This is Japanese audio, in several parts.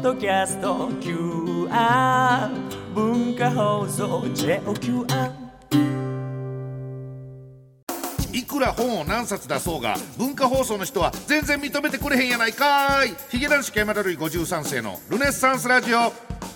ドキャスト QR 文化放送 JOQR。 いくら本を何冊出そうが文化放送の人は全然認めてくれへんやないかーい。ヒゲ男子山田るい53世のルネッサンスラジオ。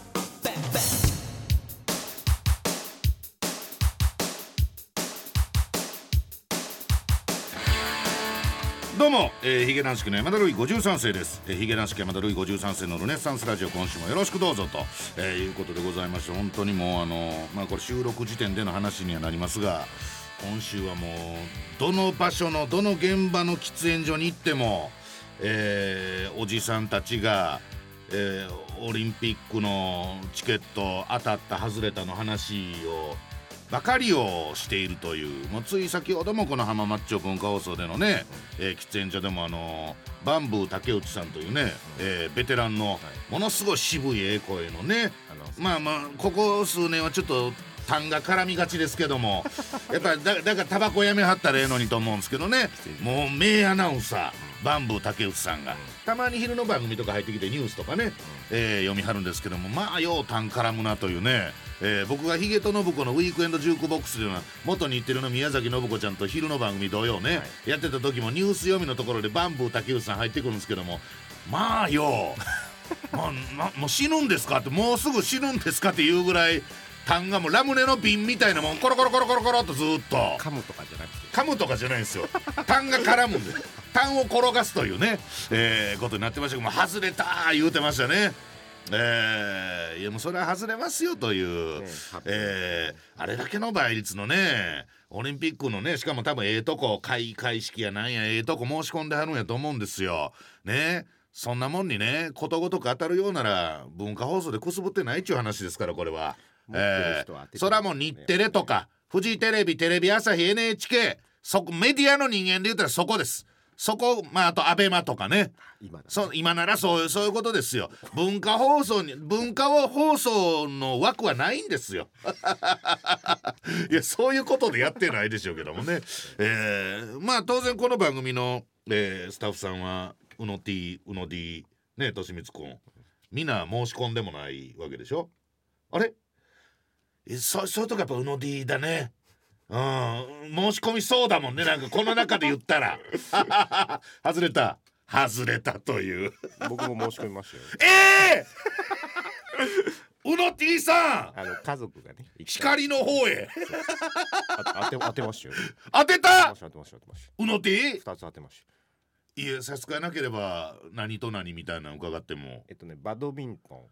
どうも、ヒゲ男子の山田るい53世です。ヒゲ男子山田るい53世のルネッサンスラジオ、今週もよろしくどうぞと、いうことでございまして、本当にもうこれ収録時点での話にはなりますが、今週はもうどの場所のどの現場の喫煙所に行っても、おじさんたちが、オリンピックのチケット当たった外れたの話をばかりをしているという、もうつい先ほどもこの浜松町文化放送でのね、喫煙所でもバンブー竹内さんというね、ベテランのものすごい渋い声のね、ここ数年はちょっと痰が絡みがちですけどもやっぱりだからタバコやめはったらええのにと思うんですけどね、もう名アナウンサーバンブー竹内さんがたまに昼の番組とか入ってきてニュースとかね、読みはるんですけども、よう痰絡むなというね、僕がヒゲと信子のウィークエンドジュークボックスでは元日テレの宮崎信子ちゃんと昼の番組同様ね、やってた時もニュース読みのところでバンブー竹内さん入ってくるんですけども、もう死ぬんですかって、もうすぐ死ぬんですかっていうぐらい痰がもうラムネの瓶みたいなもんコロコロコロコロコロっとずっと噛むとかじゃなくて、 噛むとかじゃないんですよ。痰が絡むんで痰を転がすというね、ことになってましたけども、外れたー言うてましたね。いやもうそれは外れますよという、あれだけの倍率のねオリンピックのね、しかも多分とこ開会式やなんやとこ申し込んではるんやと思うんですよね。そんなもんにねことごとく当たるようなら文化放送でくすぶってないっちゅう話ですからこれは。そらもう日テレとかフジテレビ、テレビ朝日、 NHK メディアの人間で言ったらそこです。そこ、あとアベマとかね、今ならそういうことですよ。文化放送の枠はないんですよいやそういうことでやってないでしょうけどもね、当然この番組の、スタッフさんはうの T うの D ね、としみつくんみんな申し込んでもないわけでしょ。あれそういうとこやっぱうの D だね。申し込みそうだもんね、なんかこの中で言ったら外れたという僕も申し込みましたようの T さん家族がね光の方へ当てましたよ。 当てた当てましたうの T 2つ当てました。 いや差し支えなければ何と何みたいなの伺っても。 バドミントン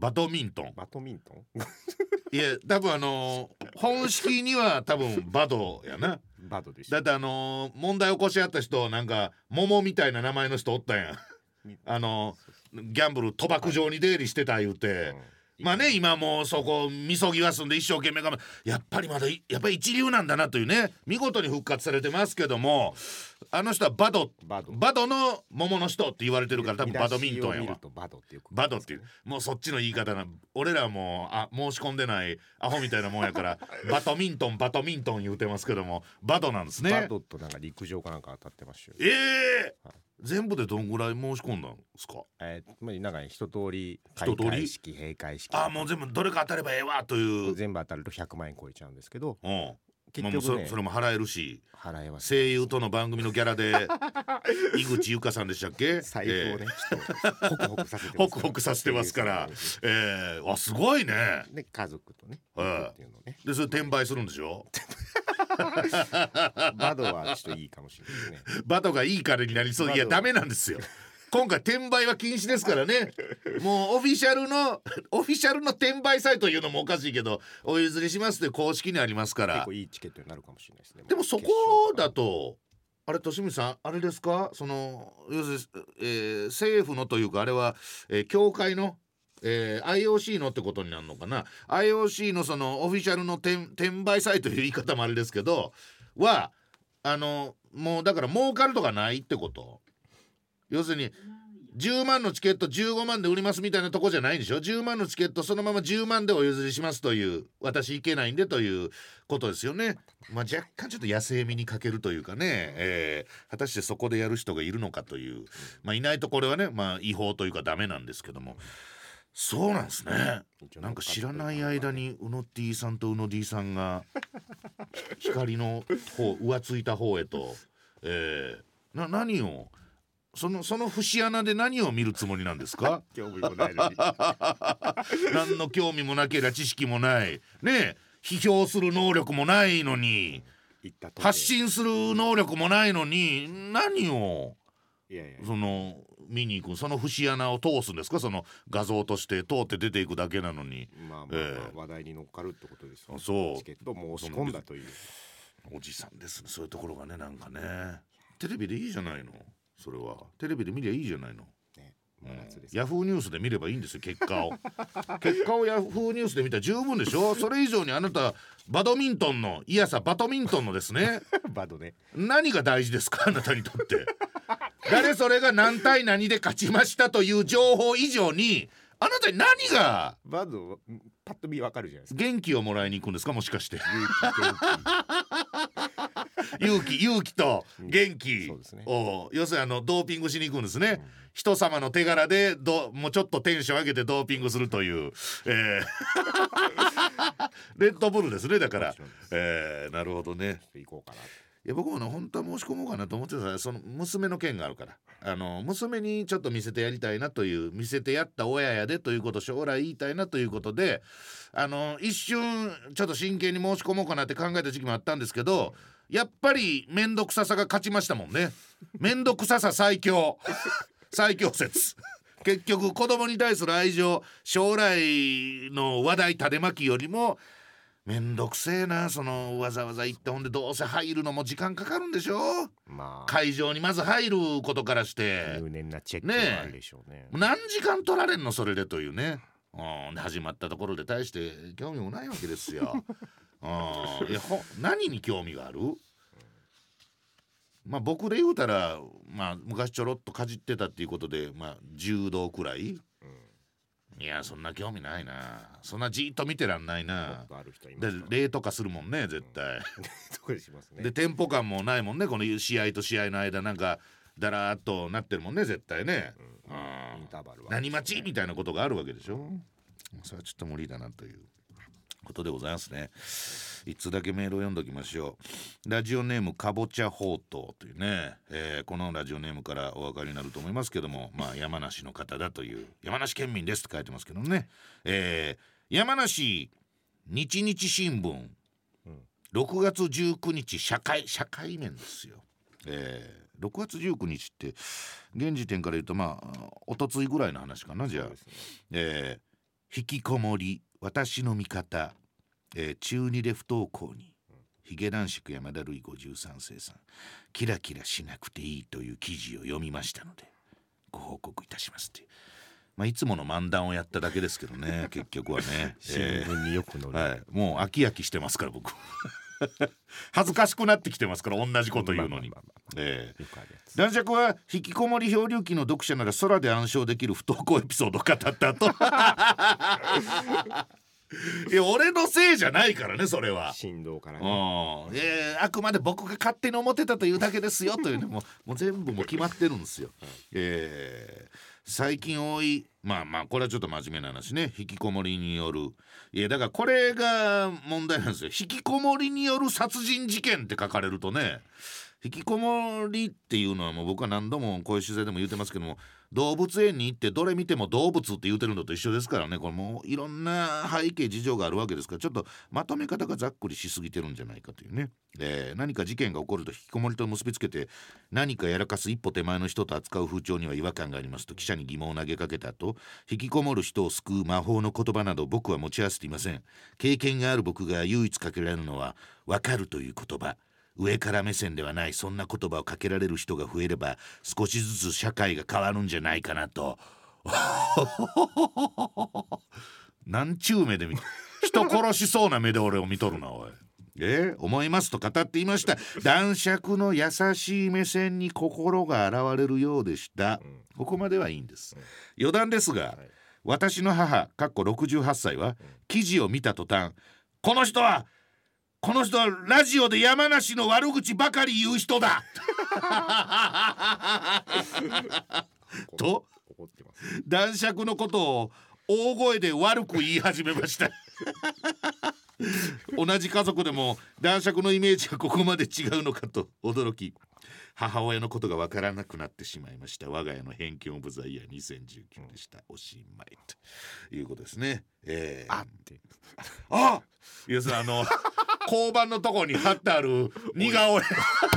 いや多分本式には多分バドやな。 バドでしだって問題起こし合った人なんか桃みたいな名前の人おったやんギャンブル賭博場に出入りしてた言うて、今もうそこみそぎはすんで一生懸命頑張る。やっぱり一流なんだなというね、見事に復活されてますけども、あの人はバドの桃の人って言われてるから多分バドミントンやわ。バドっていうもうそっちの言い方な。俺らも申し込んでないアホみたいなもんやからバドミントン言うてますけどもバドなんですね。 バドとなんか陸上かなんか当たってましたよ。 全部でどんぐらい申し込んだんですか。 なんか一通り開会式閉会式もう全部どれか当たればええわという。 全部当たると100万円超えちゃうんですけど、 結局ね、それも払えるし払えます。 声優との番組のギャラで井口優香さんでしたっけ、 財布をねちょっとホクホクさせてますからすごいね。 で家族とねっていうのね、 でそれ転売するんでしょバドはちょっといいかもしれないね。 バドがいいからになりそう。いやダメなんですよ今回転売は禁止ですからねもうオフィシャルの転売サイトいうのもおかしいけどお譲りしますって公式にありますから結構いいチケットになるかもしれないですね。 でもそこだとあれとしみさんあれですか、要するに、政府のというかあれは、協会のIOC のってことになるのかな。 IOC のそのオフィシャルの転売サイトいう言い方もあれですけどはもうだから儲かるとかないってこと。要するに10万のチケット15万で売りますみたいなとこじゃないんでしょ。10万のチケットそのまま10万でお譲りしますという、私いけないんでということですよね。若干ちょっと野生味に欠けるというかね、果たしてそこでやる人がいるのかという、いないとこれはね、違法というかダメなんですけども、 そうなんですね。なんか知らない間にうの T さんとうの D さんが光の方浮ついた方へと、何をその節穴で何を見るつもりなんですか？ 興味もないのに何の興味もなければ知識もないねえ、批評する能力もないのに、発信する能力もないのに、何をその見に行く、その節穴を通すんですか？その画像として通って出ていくだけなのに、 話題に乗っかるってことですよ。 そうチケットを申し込んだという。 おじさんですね、そういうところがね。なんかね、テレビでいいじゃないの。それはテレビで見りゃいいじゃないの。ヤフーニュースで見ればいいんですよ、結果を結果をヤフーニュースで見たら十分でしょ。それ以上にあなたバドミントンのバドミントンのですねバドね、 何が大事ですか、あなたにとって誰それが何対何で勝ちましたという情報以上に、あなたに何がバドパッと見わかるじゃないですか。 元気をもらいに行くんですか、もしかして勇気と元気を、要するにドーピングしに行くんですね、人様の手柄でもうちょっとテンション上げてドーピングするという、レッドブルですね。だから、なるほどね。 行こうかな。 いや僕も本当は申し込もうかなと思ってた。その娘の件があるから、娘にちょっと見せてやりたいなという、見せてやった親やでということを将来言いたいなということで、一瞬ちょっと真剣に申し込もうかなって考えた時期もあったんですけど、やっぱりめんどくささが勝ちましたもんね。めんどくささ最強最強説結局子供に対する愛情、将来の話題種まきよりもめんどくせえな、そのわざわざ行って、ほんでどうせ入るのも時間かかるんでしょ、会場にまず入ることからして入念なチェックがあるでしょうね。 何時間取られんのそれでというね、始まったところで大して興味もないわけですよいや何に興味がある？僕で言うたら、昔ちょろっとかじってたっていうことで、柔道くらい、いやそんな興味ないな、そんなじーっと見てらんないな。で礼とかするもんね絶対でテンポ感もないもんね、この試合と試合の間なんかだらーっとなってるもんね絶対ね、 インターバルは何待ちみたいなことがあるわけでしょ。それはちょっと無理だなということでございますね。一通だけメールを読んどきましょう。ラジオネームかぼちゃほうとうというね、このラジオネームからお分かりになると思いますけども、山梨の方だという、山梨県民ですって書いてますけどね、山梨日日新聞、6月19日社会面ですよ。6月19日って現時点から言うとおとついぐらいの話かな。じゃあ、引きこもり私の味方、中2で不登校に、ヒゲ男爵山田るい53世さん、キラキラしなくていいという記事を読みましたのでご報告いたしますっていう、いつもの漫談をやっただけですけどね結局はね新聞によく載る、 もう飽き飽きしてますから僕恥ずかしくなってきてますから同じこと言うのに。男爵は引きこもり漂流記の読者なら空で暗唱できる不登校エピソードを語ったといや俺のせいじゃないからね、それは振動からね、 あくまで僕が勝手に思ってたというだけですよというのもう全部もう決まってるんですよ、最近多い、これはちょっと真面目な話ね、引きこもりによる、だからこれが問題なんですよ。引きこもりによる殺人事件って書かれるとね、引きこもりっていうのはもう僕は何度もこういう取材でも言ってますけども、動物園に行ってどれ見ても動物って言うてるのと一緒ですからね。これもういろんな背景事情があるわけですから、ちょっとまとめ方がざっくりしすぎてるんじゃないかというね、何か事件が起こると引きこもりと結びつけて何かやらかす一歩手前の人と扱う風潮には違和感がありますと記者に疑問を投げかけた後、引きこもる人を救う魔法の言葉など僕は持ち合わせていません。経験がある僕が唯一かけられるのは分かるという言葉、上から目線ではない、そんな言葉をかけられる人が増えれば少しずつ社会が変わるんじゃないかなとなんちゅう目で見て人殺しそうな目で俺を見とるなおい、思いますと語っていました。男爵の優しい目線に心が現れるようでした、ここまではいいんです、余談ですが、私の母68歳は記事を見た途端、この人はラジオで山梨の悪口ばかり言う人だと男爵のことを大声で悪く言い始めました同じ家族でも男爵のイメージがここまで違うのかと驚き、母親のことがわからなくなってしまいました。我が家の偏見オブザイヤー2019でした。おしまいということですね。いや交番のとこに貼ってある似顔絵こ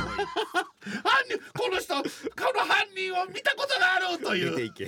の人、この犯人を見たことがあるという出ていけ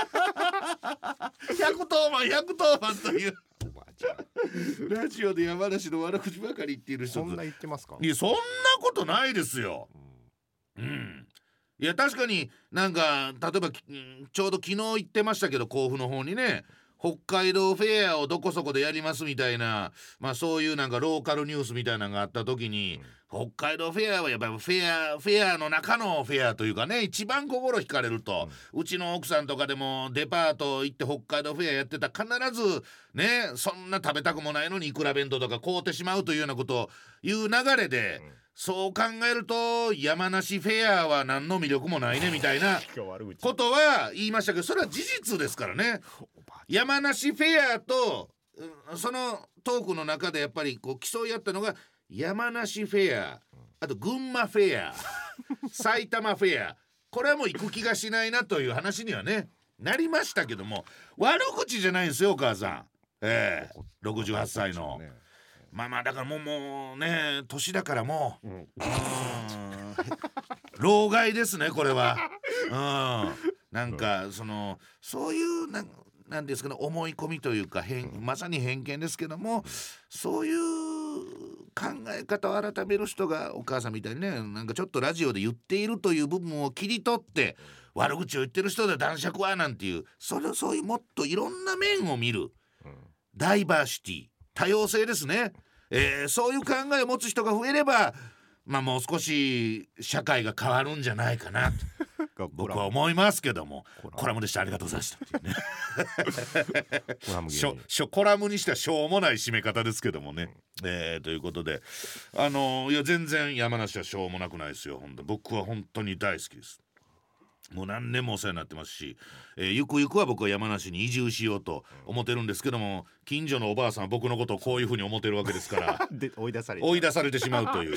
110番というラジオで山梨の悪口ばかり言っている人、 そんな言ってますか？ いやそんなことないですよ。いや確かになんか例えばちょうど昨日言ってましたけど、甲府の方にね北海道フェアをどこそこでやりますみたいな、そういうなんかローカルニュースみたいなのがあった時に、北海道フェアはやっぱりフェアの中のフェアというかね、一番心惹かれると、うちの奥さんとかでもデパート行って北海道フェアやってたら必ずね、そんな食べたくもないのにいくら弁当とか買うてしまうというようなことをいう流れで、そう考えると山梨フェアは何の魅力もないねみたいなことは言いましたけど、それは事実ですからね。山梨フェアとそのトークの中でやっぱりこう競い合ったのが山梨フェア、あと群馬フェア埼玉フェア、これはもう行く気がしないなという話にはねなりましたけども、悪口じゃないんですよお母さん。68歳のだからもうね年だからもう、老害ですねこれは。なんかそういうなんですかね、思い込みというかまさに偏見ですけども、そういう考え方を改める人がお母さんみたいにね、なんかちょっとラジオで言っているという部分を切り取って悪口を言ってる人で男爵はなんていう、そういうもっといろんな面を見る、ダイバーシティ、多様性ですね。そういう考えを持つ人が増えれば、もう少し社会が変わるんじゃないかなと僕は思いますけども。コラムでした、ありがとうございましたっていうねコラムにしてはしょうもない締め方ですけどもね、ということでいや全然山梨はしょうもなくないですよ。僕は本当に大好きです。もう何年もお世話になってますし、ゆくゆくは僕は山梨に移住しようと思ってるんですけども、近所のおばあさんは僕のことをこういうふうに思ってるわけですからで追い出されてしまうという、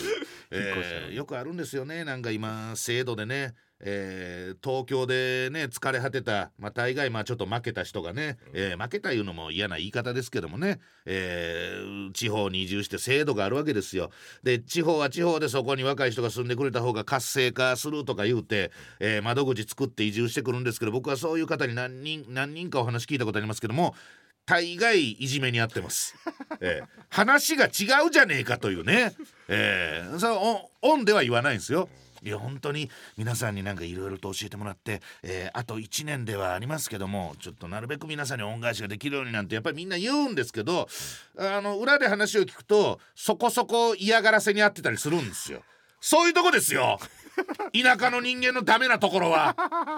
よくあるんですよね。なんか今制度でね、東京でね疲れ果てた、大概ちょっと負けた人がね、負けたいうのも嫌な言い方ですけどもね、地方に移住して制度があるわけですよ。で地方は地方でそこに若い人が住んでくれた方が活性化するとか言うて、窓口作って移住してくるんですけど、僕はそういう方に何人かお話聞いたことありますけども、大概いじめにあってます、話が違うじゃねえかというね、それオンでは言わないんですよ。いや本当に皆さんになんかいろいろと教えてもらって、あと1年ではありますけども、ちょっとなるべく皆さんに恩返しができるようになんてやっぱりみんな言うんですけど、裏で話を聞くとそこそこ嫌がらせにあってたりするんですよ。そういうとこですよ田舎の人間のダメなところは。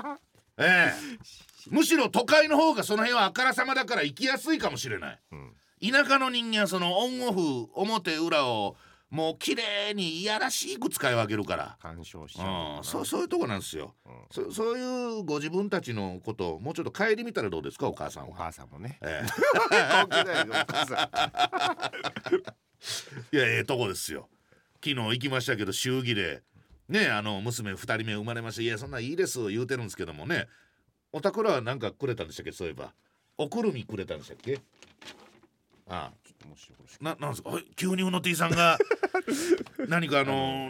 むしろ都会の方がその辺はあからさまだから生きやすいかもしれない、田舎の人間はそのオンオフ表裏をもう綺麗にいやらしく使い分けるから干渉しちゃう、 そういうとこなんですよ、そういうご自分たちのことをもうちょっと顧みたらどうですかお母さんは。 お母さんもね、 いやとこですよ。昨日行きましたけど祝儀でね、娘2人目生まれました。いやそんなんいいです言うてるんですけどもね、おたくらは何かくれたんでしたっけ？そういえばおくるみくれたんでしたっけ？なんですか急にうの T さんが何か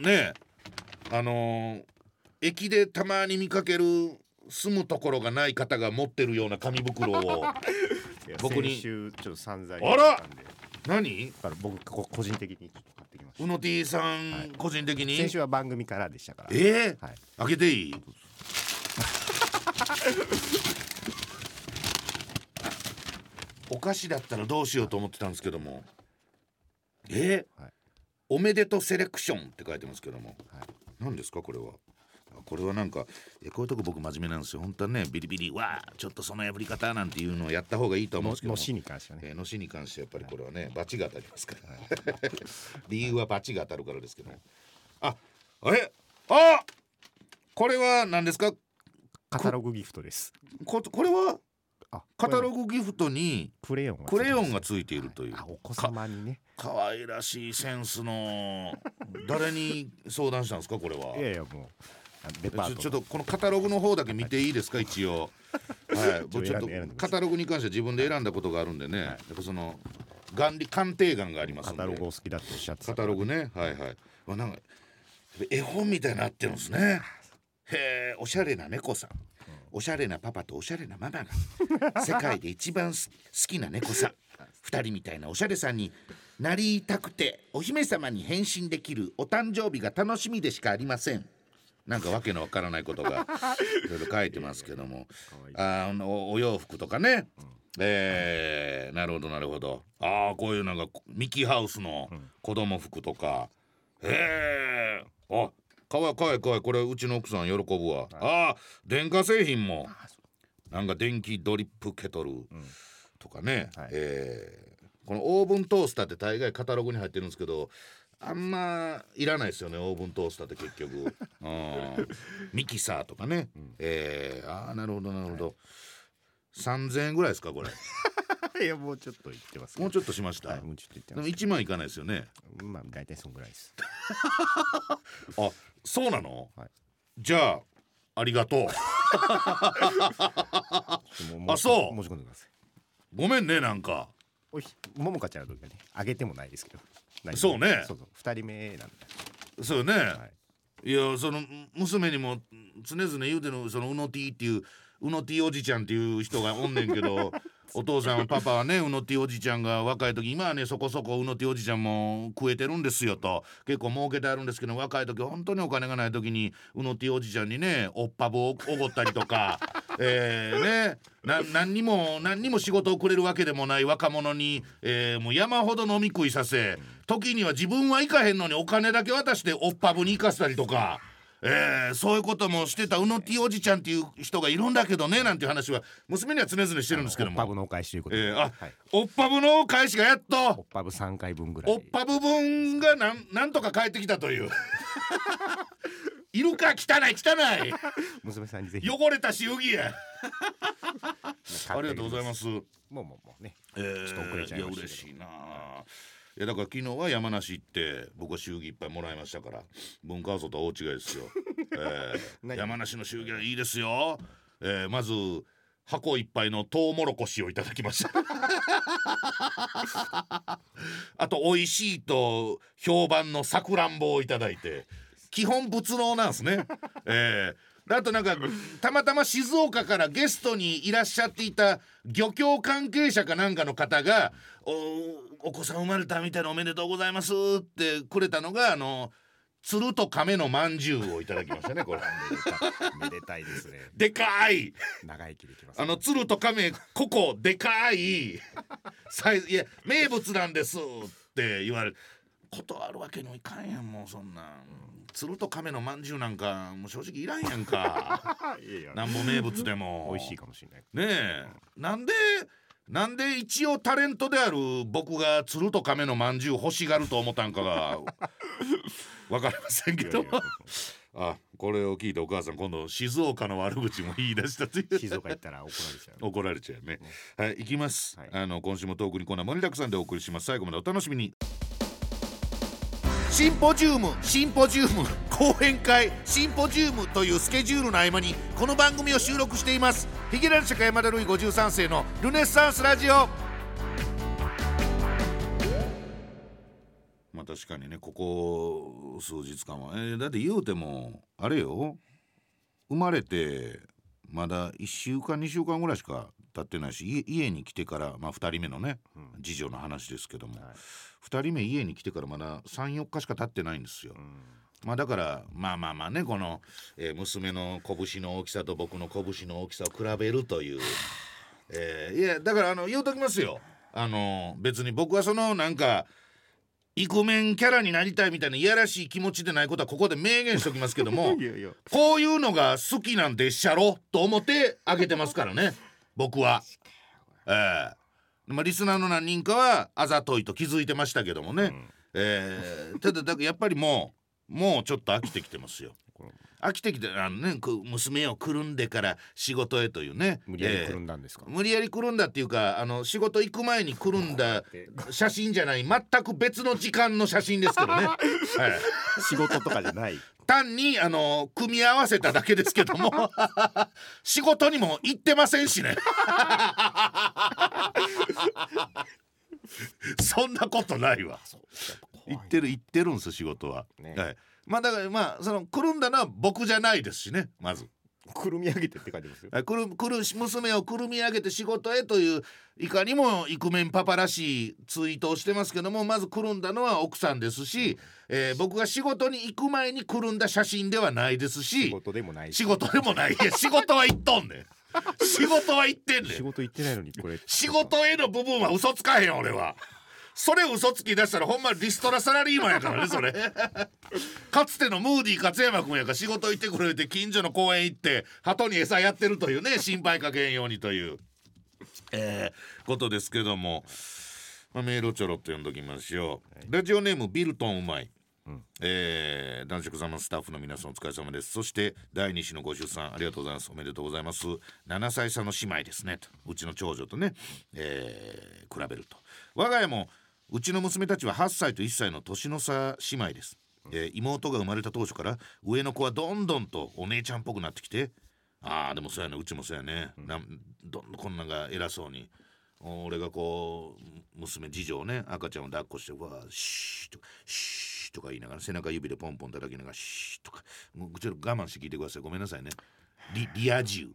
駅でたまに見かける住むところがない方が持ってるような紙袋を僕に先週ちょっと散々 言ったんで。何？ だから僕個人的にちょっと買ってきました。 うの T さん、個人的に先週は番組からでしたから。 開けていい？お菓子だったらどうしようと思ってたんですけども、おめでとセレクションって書いてますけども、何ですかこれは。これはなんかこういうとこ僕真面目なんですよ本当はね。ビリビリちょっとその破り方なんていうのをやった方がいいと思うんですけども、 のしに関してはね、 のしに関してやっぱりこれはね、バチが当たりますから、理由はバチが当たるからですけど、これは何ですか？ カタログギフトです。 これはカタログギフトにクレヨンがついているという、 お子様にねかわいらしいセンスの誰に相談したんですかこれは。 いやもうデパートちょっとこのカタログの方だけ見ていいですか一応はい僕ちょっとカタログに関しては自分で選んだことがあるんでね、やっぱその鑑定眼がありますんで。 カタログお好きだっておっしゃってたカタログね、はいはい、なんか絵本みたいになってるんですね。へえ、おしゃれな猫さん、おしゃれなパパとおしゃれなママが世界で一番好きな猫さん2人みたいなおしゃれさんになりたくてお姫様に変身できるお誕生日が楽しみでしかありません。なんかわけのわからないことがいろいろ書いてますけどもお洋服とかね、なるほどなるほど。こういうなんかミキハウスの子供服とか、かわいいこれうちの奥さん喜ぶわ。電化製品もなんか電気ドリップケトルとかね、このオーブントースターって大概カタログに入ってるんですけどあんまいらないですよねオーブントースターって結局ミキサーとかね、なるほどなるほど、3000円ぐらいですかこれいやもうちょっと言ってます、 もうちょっとしました、 もうちょっと言ってでもます 1万いかないですよね。 まあ大体そんぐらいですそうなの、じゃあありがとうそう申し込んでください。 ごめんねなんかももかちゃんの時はねあげてもないですけどそうねそう2人目なんでそうよね、いやその娘にも常々言うてるそのうの T っていううの T おじちゃんっていう人がおんねんけどお父さんパパはねうの T おじちゃんが若い時今はねそこそこうの T おじちゃんも食えてるんですよと結構儲けてあるんですけど若い時本当にお金がない時にうの T おじちゃんにねおっぱぶをおごったりとか何にも仕事をくれるわけでもない若者に、もう山ほど飲み食いさせ時には自分は行かへんのにお金だけ渡しておっぱぶに行かせたりとか。そういうこともしてたうの T おじちゃんっていう人がいるんだけどねなんていう話は娘には常々してるんですけども、 おっぱぶのお返しということで、 おっぱぶのお返しがやっとおっぱぶ3回分ぐらいおっぱぶ分がなんとか帰ってきたといういるか汚い娘さんにぜひ汚れた祝儀やありがとうございます。 もうね、ちょっと遅れちゃいましたけど。 嬉しいな。いやだから昨日は山梨行って僕は祝儀いっぱいもらいましたから文化放送とは大違いですよ、山梨の祝儀はいいですよ、まず箱いっぱいのトウモロコシをいただきましたあと美味しいと評判のさくらんぼをいただいて基本仏農なんですね、あとなんかたまたま静岡からゲストにいらっしゃっていた漁協関係者かなんかの方がお子さん生まれたみたいなおめでとうございますってくれたのが鶴と亀のまんじゅうをいただきましたねこれめでたいですね。 でかい長生きできます、ね、 鶴と亀ここでかいサイズいや名物なんですって言われる断るわけにもいかんやんもうそんなん鶴と亀のまんじゅうなんかもう正直いらんやんかなんも名物でも美味しいかもしれないねえ、なんで一応タレントである僕が鶴と亀のまんじゅう欲しがると思ったんかが分かりませんけどこれを聞いてお母さん今度静岡の悪口も言い出したという静岡行ったら怒られちゃうね、はい行きます、今週もトークにコーナー盛りだくさんでお送りします。最後までお楽しみに。シンポジウム講演会シンポジウムというスケジュールの合間にこの番組を収録しています。ヒゲラル社会山田ルイ53世のルネッサンスラジオ。まあ確かにねここ数日間は、だって言うてもあれよ生まれてまだ1週間2週間ぐらいしか経ってないし家に来てから、まあ、2人目のね、次女の話ですけども、2人目家に来てからまだ 3,4 日しか経ってないんですよ、まあだからまあねこの、娘の拳の大きさと僕の拳の大きさを比べるという、いやだから言うときますよ別に僕はそのなんかイクメンキャラになりたいみたいないやらしい気持ちでないことはここで明言しておきますけどもこういうのが好きなんでっしゃろと思ってあげてますからね僕は。まあ、リスナーの何人かはあざといと気づいてましたけどもね、ただやっぱりもうちょっと飽きてきてますよ。 飽きてきて娘をくるんでから仕事へというね。 無理やりくるんだんですか？ 無理やりくるんだっていうか仕事行く前にくるんだ写真じゃない、全く別の時間の写真ですけどね、はい、 仕事とかじゃない単に組み合わせただけですけども仕事にも行ってませんしねそんなことないわ。行ってるんですよ仕事は、ね。はい、まあだからそのくるんだのは僕じゃないですしね。まずくるみ上げてって書いてますよ。 娘をくるみ上げて仕事へといういかにもイクメンパパらしいツイートをしてますけども、まずくるんだのは奥さんですし、僕が仕事に行く前にくるんだ写真ではないですし、 仕事でもないいや仕事は行っとんねん仕事は行ってんねん。 仕事行ってないのにこれ仕事への部分は嘘つかへん俺は。それ嘘つき出したらほんまリストラサラリーマンやからねそれかつてのムーディー勝山君やから仕事行ってくれて近所の公園行って鳩に餌やってるというね、心配かけんようにという、ことですけども、メールをちょろっと読んどきましょう。ラジオネームビルトンうまい、男爵様スタッフの皆さんお疲れ様です。そして第2子のご出産ありがとうございます。おめでとうございます。7歳差の姉妹ですねと、うちの長女とね、比べると我が家もうちの娘たちは8歳と1歳の年の差姉妹です。妹が生まれた当初から上の子はどんどんとお姉ちゃんっぽくなってきて、でもそうやね、うちもそうやね、どんどんこんなんが偉そうに、俺がこう娘次女をね赤ちゃんを抱っこしてわーシーとかシーとか言いながら背中指でポンポン叩きながらシーとか、もうちょっと我慢して聞いてください。ごめんなさいね。リア充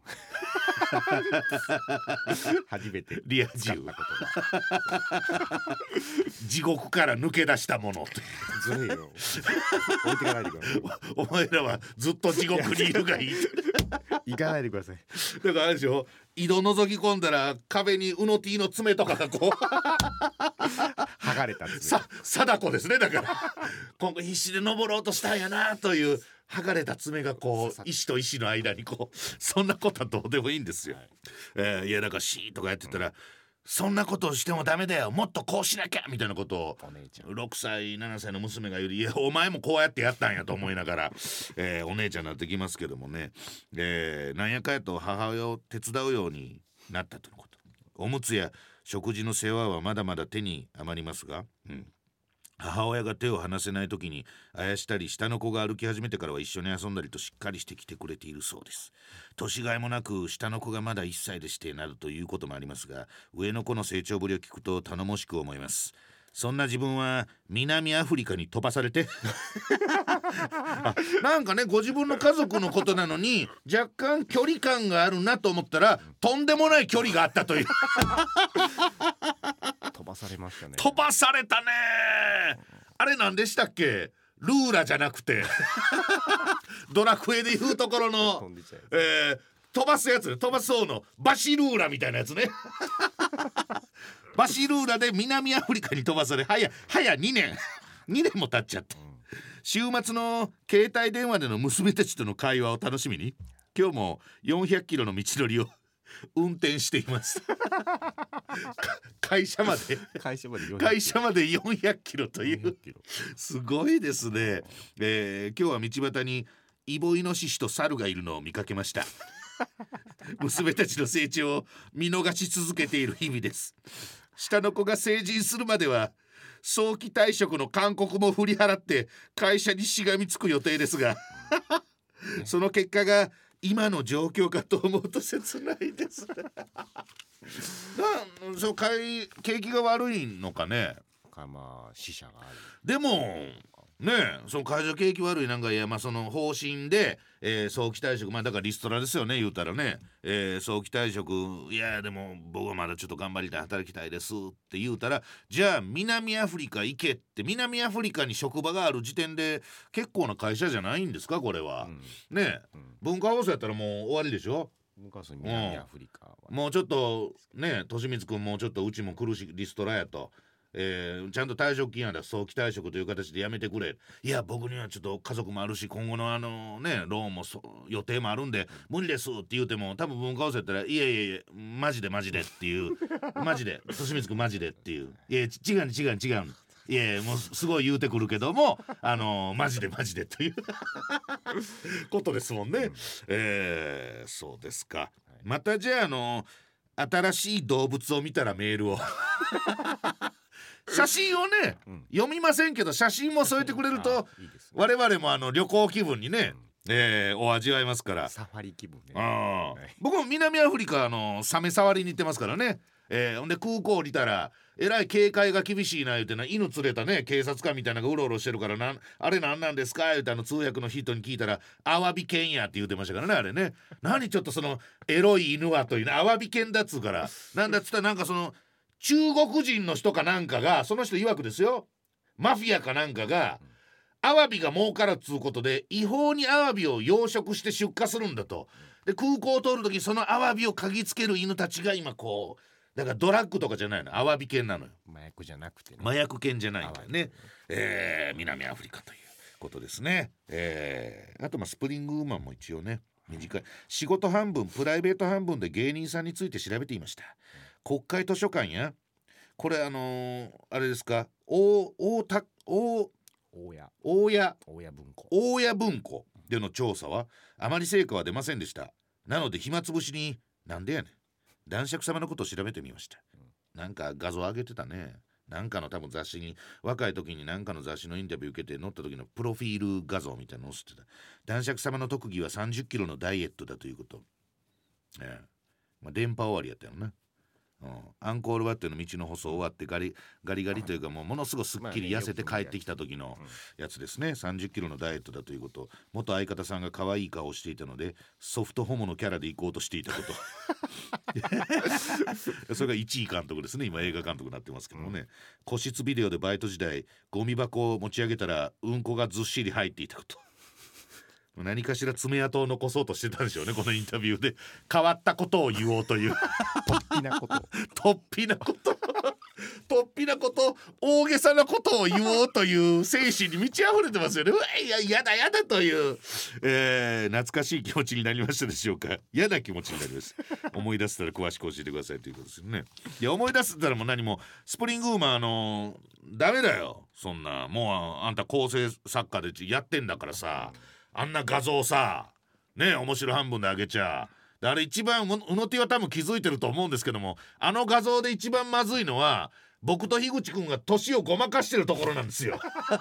初めてリア充地獄から抜け出したものずるいよ置いてかないでくださいお前らはずっと地獄にいるがいい行かないでください。 だからあれでしょ、井戸覗き込んだら壁にウノティの爪とかがこう剥がれた爪貞子ですね。だから今後必死で登ろうとしたんやなという剥がれた爪がこう石と石の間にこう、そんなことはどうでもいいんですよ、いやだからシーとかやってたら、そんなことをしてもダメだよ、もっとこうしなきゃみたいなことを6歳7歳の娘が言う、いやお前もこうやってやったんやと思いながら、お姉ちゃんになってきますけどもね、なんやかやと母親を手伝うようになったとのこと。おむつや食事の世話はまだまだ手に余りますが、母親が手を離せない時にあやしたり、下の子が歩き始めてからは一緒に遊んだりとしっかりしてきてくれているそうです。年がいもなく下の子がまだ1歳でしてなるということもありますが、上の子の成長ぶりを聞くと頼もしく思います。そんな自分は南アフリカに飛ばされてなんかね、ご自分の家族のことなのに若干距離感があるなと思ったら、とんでもない距離があったという飛ばされましたね。 飛ばされたね。あれ何でしたっけ、ルーラじゃなくてドラクエでいうところの飛ばすやつ、飛ばそうのバシルーラみたいなやつねバシルーラで南アフリカに飛ばされ、早2年も経っちゃった。週末の携帯電話での娘たちとの会話を楽しみに今日も400キロの道のりを運転しています会社まで400キロというすごいですね。今日は道端にイボイノシシと猿がいるのを見かけました娘たちの成長を見逃し続けている日々です。下の子が成人するまでは早期退職の勧告も振り払って会社にしがみつく予定ですがその結果が今の状況かと思うと切ないですねそう景気が悪いのかね。 死者がある。 でもねえ、その会社景気悪いなんか、いやその方針で、早期退職、だからリストラですよね言うたらね、早期退職、いやでも僕はまだちょっと頑張りたい、働きたいですって言うたら、じゃあ南アフリカ行けって、南アフリカに職場がある時点で結構な会社じゃないんですかこれは、ねえ、文化放送やったらもう終わりでしょ。 南アフリカは、 もうちょっとね、利光くんもうちょっとうちも苦しいリストラやと、ちゃんと退職金やだ早期退職という形でやめてくれ。いや僕にはちょっと家族もあるし今後のローンも予定もあるんで無理ですって言うても、多分文化放送やったらいやマジでっていうマジで利光くんマジでっていう、いや違ういやもうすごい言うてくるけどもマジでということですもんね、そうですか。またじゃあ新しい動物を見たらメールを写真をね、読みませんけど写真も添えてくれるといいです、ね、我々も旅行気分にね、お味わいますから。 サファリ気分ね。 僕も南アフリカサメ触りに行ってますからね。ほんで空港降りたらえらい警戒が厳しいな言うてな、犬連れたね警察官みたいなのがうろうろしてるからあれなんなんですか言うて通訳の人に聞いたらアワビ犬やって言うてましたからね。あれね何ちょっとそのエロい犬はというね、アワビ犬だっつうからなんだっつったらなんかその中国人の人かなんかが、その人曰くですよ、マフィアかなんかがアワビが儲かるっつうことで違法にアワビを養殖して出荷するんだと。で空港を通るときそのアワビを嗅ぎつける犬たちが今こうだからドラッグとかじゃないの、アワビ犬なのよ。 麻薬じゃなくて、ね、 麻薬犬じゃないんだよね。南アフリカということですね。あとスプリングウーマンも一応ね短い仕事半分プライベート半分で芸人さんについて調べていました。国会図書館やこれあれですか、大谷文庫での調査はあまり成果は出ませんでした。なので暇つぶしになんでやねん男爵様のことを調べてみました。なんか画像上げてたね。なんかの多分雑誌に若い時になんかの雑誌のインタビュー受けて載った時のプロフィール画像みたいなのを載せてた。男爵様の特技は30キロのダイエットだということ。電波終わりやったよな。アンコールワットの道の舗装終わってガリガリというかものすごくすっきり痩せて帰ってきた時のやつですね。30キロのダイエットだということ。元相方さんが可愛い顔をしていたのでソフトホモのキャラで行こうとしていたことそれが1位監督ですね。今映画監督になってますけどもね、個室ビデオでバイト時代ゴミ箱を持ち上げたらうんこがずっしり入っていたこと何かしら爪痕を残そうとしてたんでしょうね。このインタビューで変わったことを言おうという突飛なこと大げさなことを言おうという精神に満ち溢れてますよね。やだという、懐かしい気持ちになりましたでしょうか。嫌な気持ちになります思い出せたら詳しく教えてくださいということですよね。いや思い出せたらもう何もスプリングウーマンダメだよそんな。もうあんた構成作家でやってんだからさ、あんな画像さね面白半分であげちゃあれ一番うのては多分気づいてると思うんですけども、あの画像で一番まずいのは僕と樋口くんが年をごまかしてるところなんですよ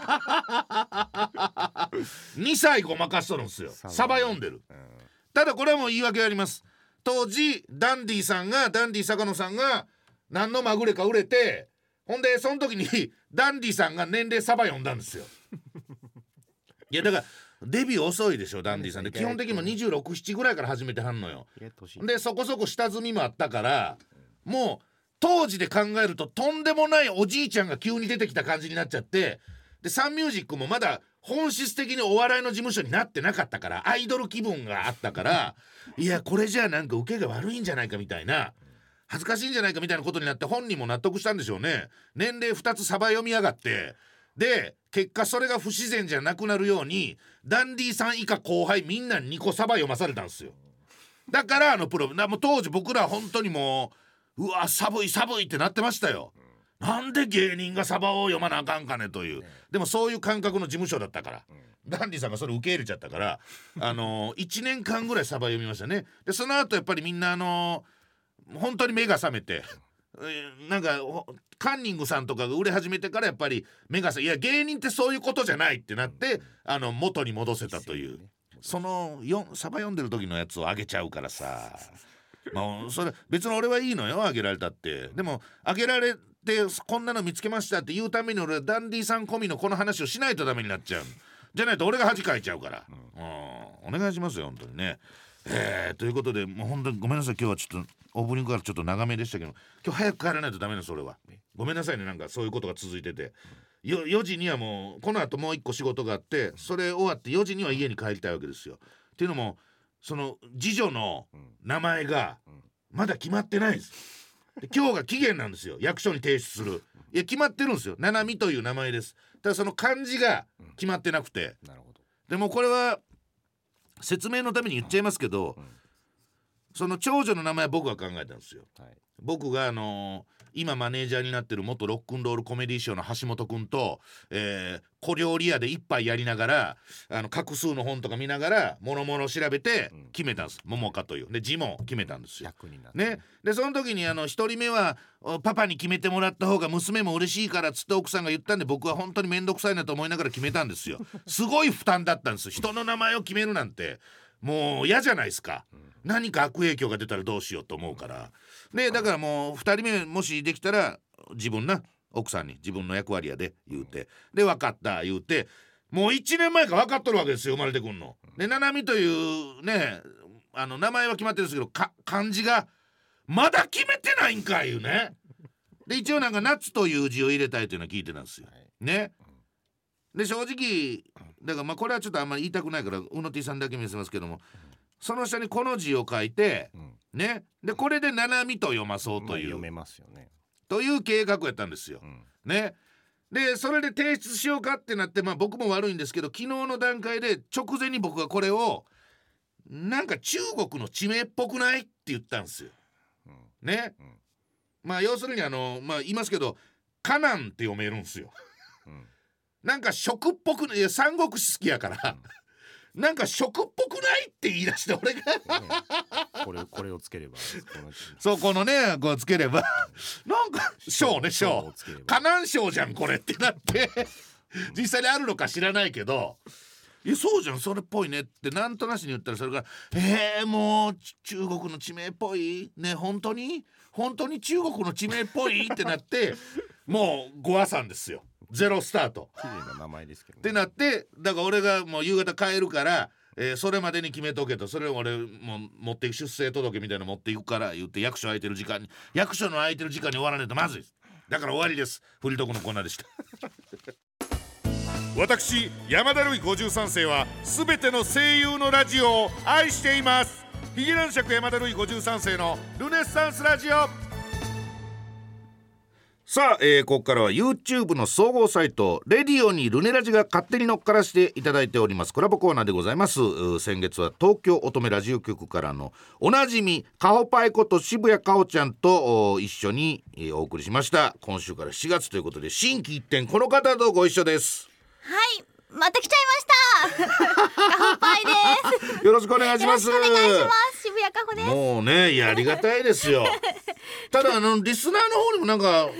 2歳ごまかしとるんですよ。サバ読んでる。ただこれはもう言い訳あります。当時ダンディ坂野さんが何のまぐれか売れて、ほんでその時にダンディさんが年齢サバ読んだんですよいやだからデビュー遅いでしょダンディさんで。基本的にも26、7ぐらいから始めてはんのよ。でそこそこ下積みもあったからもう当時で考えるととんでもないおじいちゃんが急に出てきた感じになっちゃって、でサンミュージックもまだ本質的にお笑いの事務所になってなかったからアイドル気分があったからいやこれじゃあなんか受けが悪いんじゃないかみたいな、恥ずかしいんじゃないかみたいなことになって本人も納得したんでしょうね。年齢2つサバ読みやがってで結果それが不自然じゃなくなるようにダンディさん以下後輩みんなに2個サバ読まされたんですよ。だからもう当時僕ら本当にもうわ寒いってなってましたよ。なんで芸人がサバを読まなあかんかねという。でもそういう感覚の事務所だったからダンディさんがそれ受け入れちゃったから1年間ぐらいサバ読みましたね。でその後やっぱりみんな本当に目が覚めてなんかカンニングさんとかが売れ始めてからやっぱり目が覚め、いや芸人ってそういうことじゃないってなって元に戻せたという、そのサバ読んでる時のやつをあげちゃうからさまあそれ別に俺はいいのよあげられたって。でもあげられてこんなの見つけましたって言うために俺はダンディさん込みのこの話をしないとダメになっちゃう。じゃないと俺が恥かいちゃうから、お願いしますよ本当にね。ということでもう本当にごめんなさい。今日はちょっとオープニングからちょっと長めでしたけど今日早く帰らないとダメなそれはごめんなさいね。なんかそういうことが続いてて4時にはもうこの後もう1個仕事があってそれ終わって4時には家に帰りたいわけですよ。っていうのもその次女の名前がまだ決まってないんです。で今日が期限なんですよ役所に提出する。いや決まってるんですよ。ななみという名前です。ただその漢字が決まってなくて、でもこれは説明のために言っちゃいますけど、 その長女の名前は僕が考えたんですよ、 はい、 僕が今マネージャーになってる元ロックンロールコメディーショーの橋本くんと、小料理屋で一杯やりながら画数の本とか見ながら諸々調べて決めたんです、桃花というで字も決めたんですよ、 役になってね、でその時に一人目はパパに決めてもらった方が娘も嬉しいからっつって奥さんが言ったんで、僕は本当に面倒くさいなと思いながら決めたんですよすごい負担だったんです。人の名前を決めるなんてもう嫌じゃないですか、何か悪影響が出たらどうしようと思うからで、だからもう2人目もしできたら自分な奥さんに自分の役割やで言うて、で分かった言うて、もう1年前から分かっとるわけですよ、生まれてくんので。ななみというね名前は決まってるんですけど漢字がまだ決めてないんかいうね。で一応なんか夏という字を入れたいというのは聞いてたんですよ、ね。で正直だからこれはちょっとあんまり言いたくないからうの T さんだけ見せますけども、その下にこの字を書いて、ね、でこれでななみと読まそうという、 読めますよねという計画やったんですよ、ね。でそれで提出しようかってなって、僕も悪いんですけど昨日の段階で直前に僕がこれをなんか中国の地名っぽくないって言ったんですよ、ね。要するに言いますけどカナンって読めるんですよ、なんか食っぽくいや三国志好きやから、なんか食っぽくないって言い出して俺がこれをつければそうこのねこうつければなんか章ね章カナン章じゃんこれってなって実際にあるのか知らないけど、いやそうじゃんそれっぽいねってなんとなしに言ったら、それがもう中国の地名っぽいね、本当に中国の地名っぽいってなってもうご破産ですよ、ゼロスタート。 綺麗な名前ですけど、ね、 ってなって、だから俺がもう夕方帰るから、それまでに決めとけと、それを俺もう持っていく出生届みたいなの持っていくから言って役所の空いてる時間に終わらないとまずいです。だから終わりです。フリートークのコーナーでした私山田るい53世は全ての声優のラジオを愛しています。ヒゲ男爵山田るい53世のルネッサンスラジオ。さあ、ここからは YouTube の総合サイトレディオにルネラジが勝手に乗っからしていただいておりますコラボコーナーでございます。先月は東京乙女ラジオ局からのおなじみカホパイこと渋谷かほちゃんと一緒にお送りしました。今週から4月ということで心機一転この方とご一緒です。 はい、また来ちゃいましたカホパイですよろしくお願いします。 よろしくお願いします。渋谷かほです。 もうね、いやありがたいですよただリスナーの方にもなんか、はい、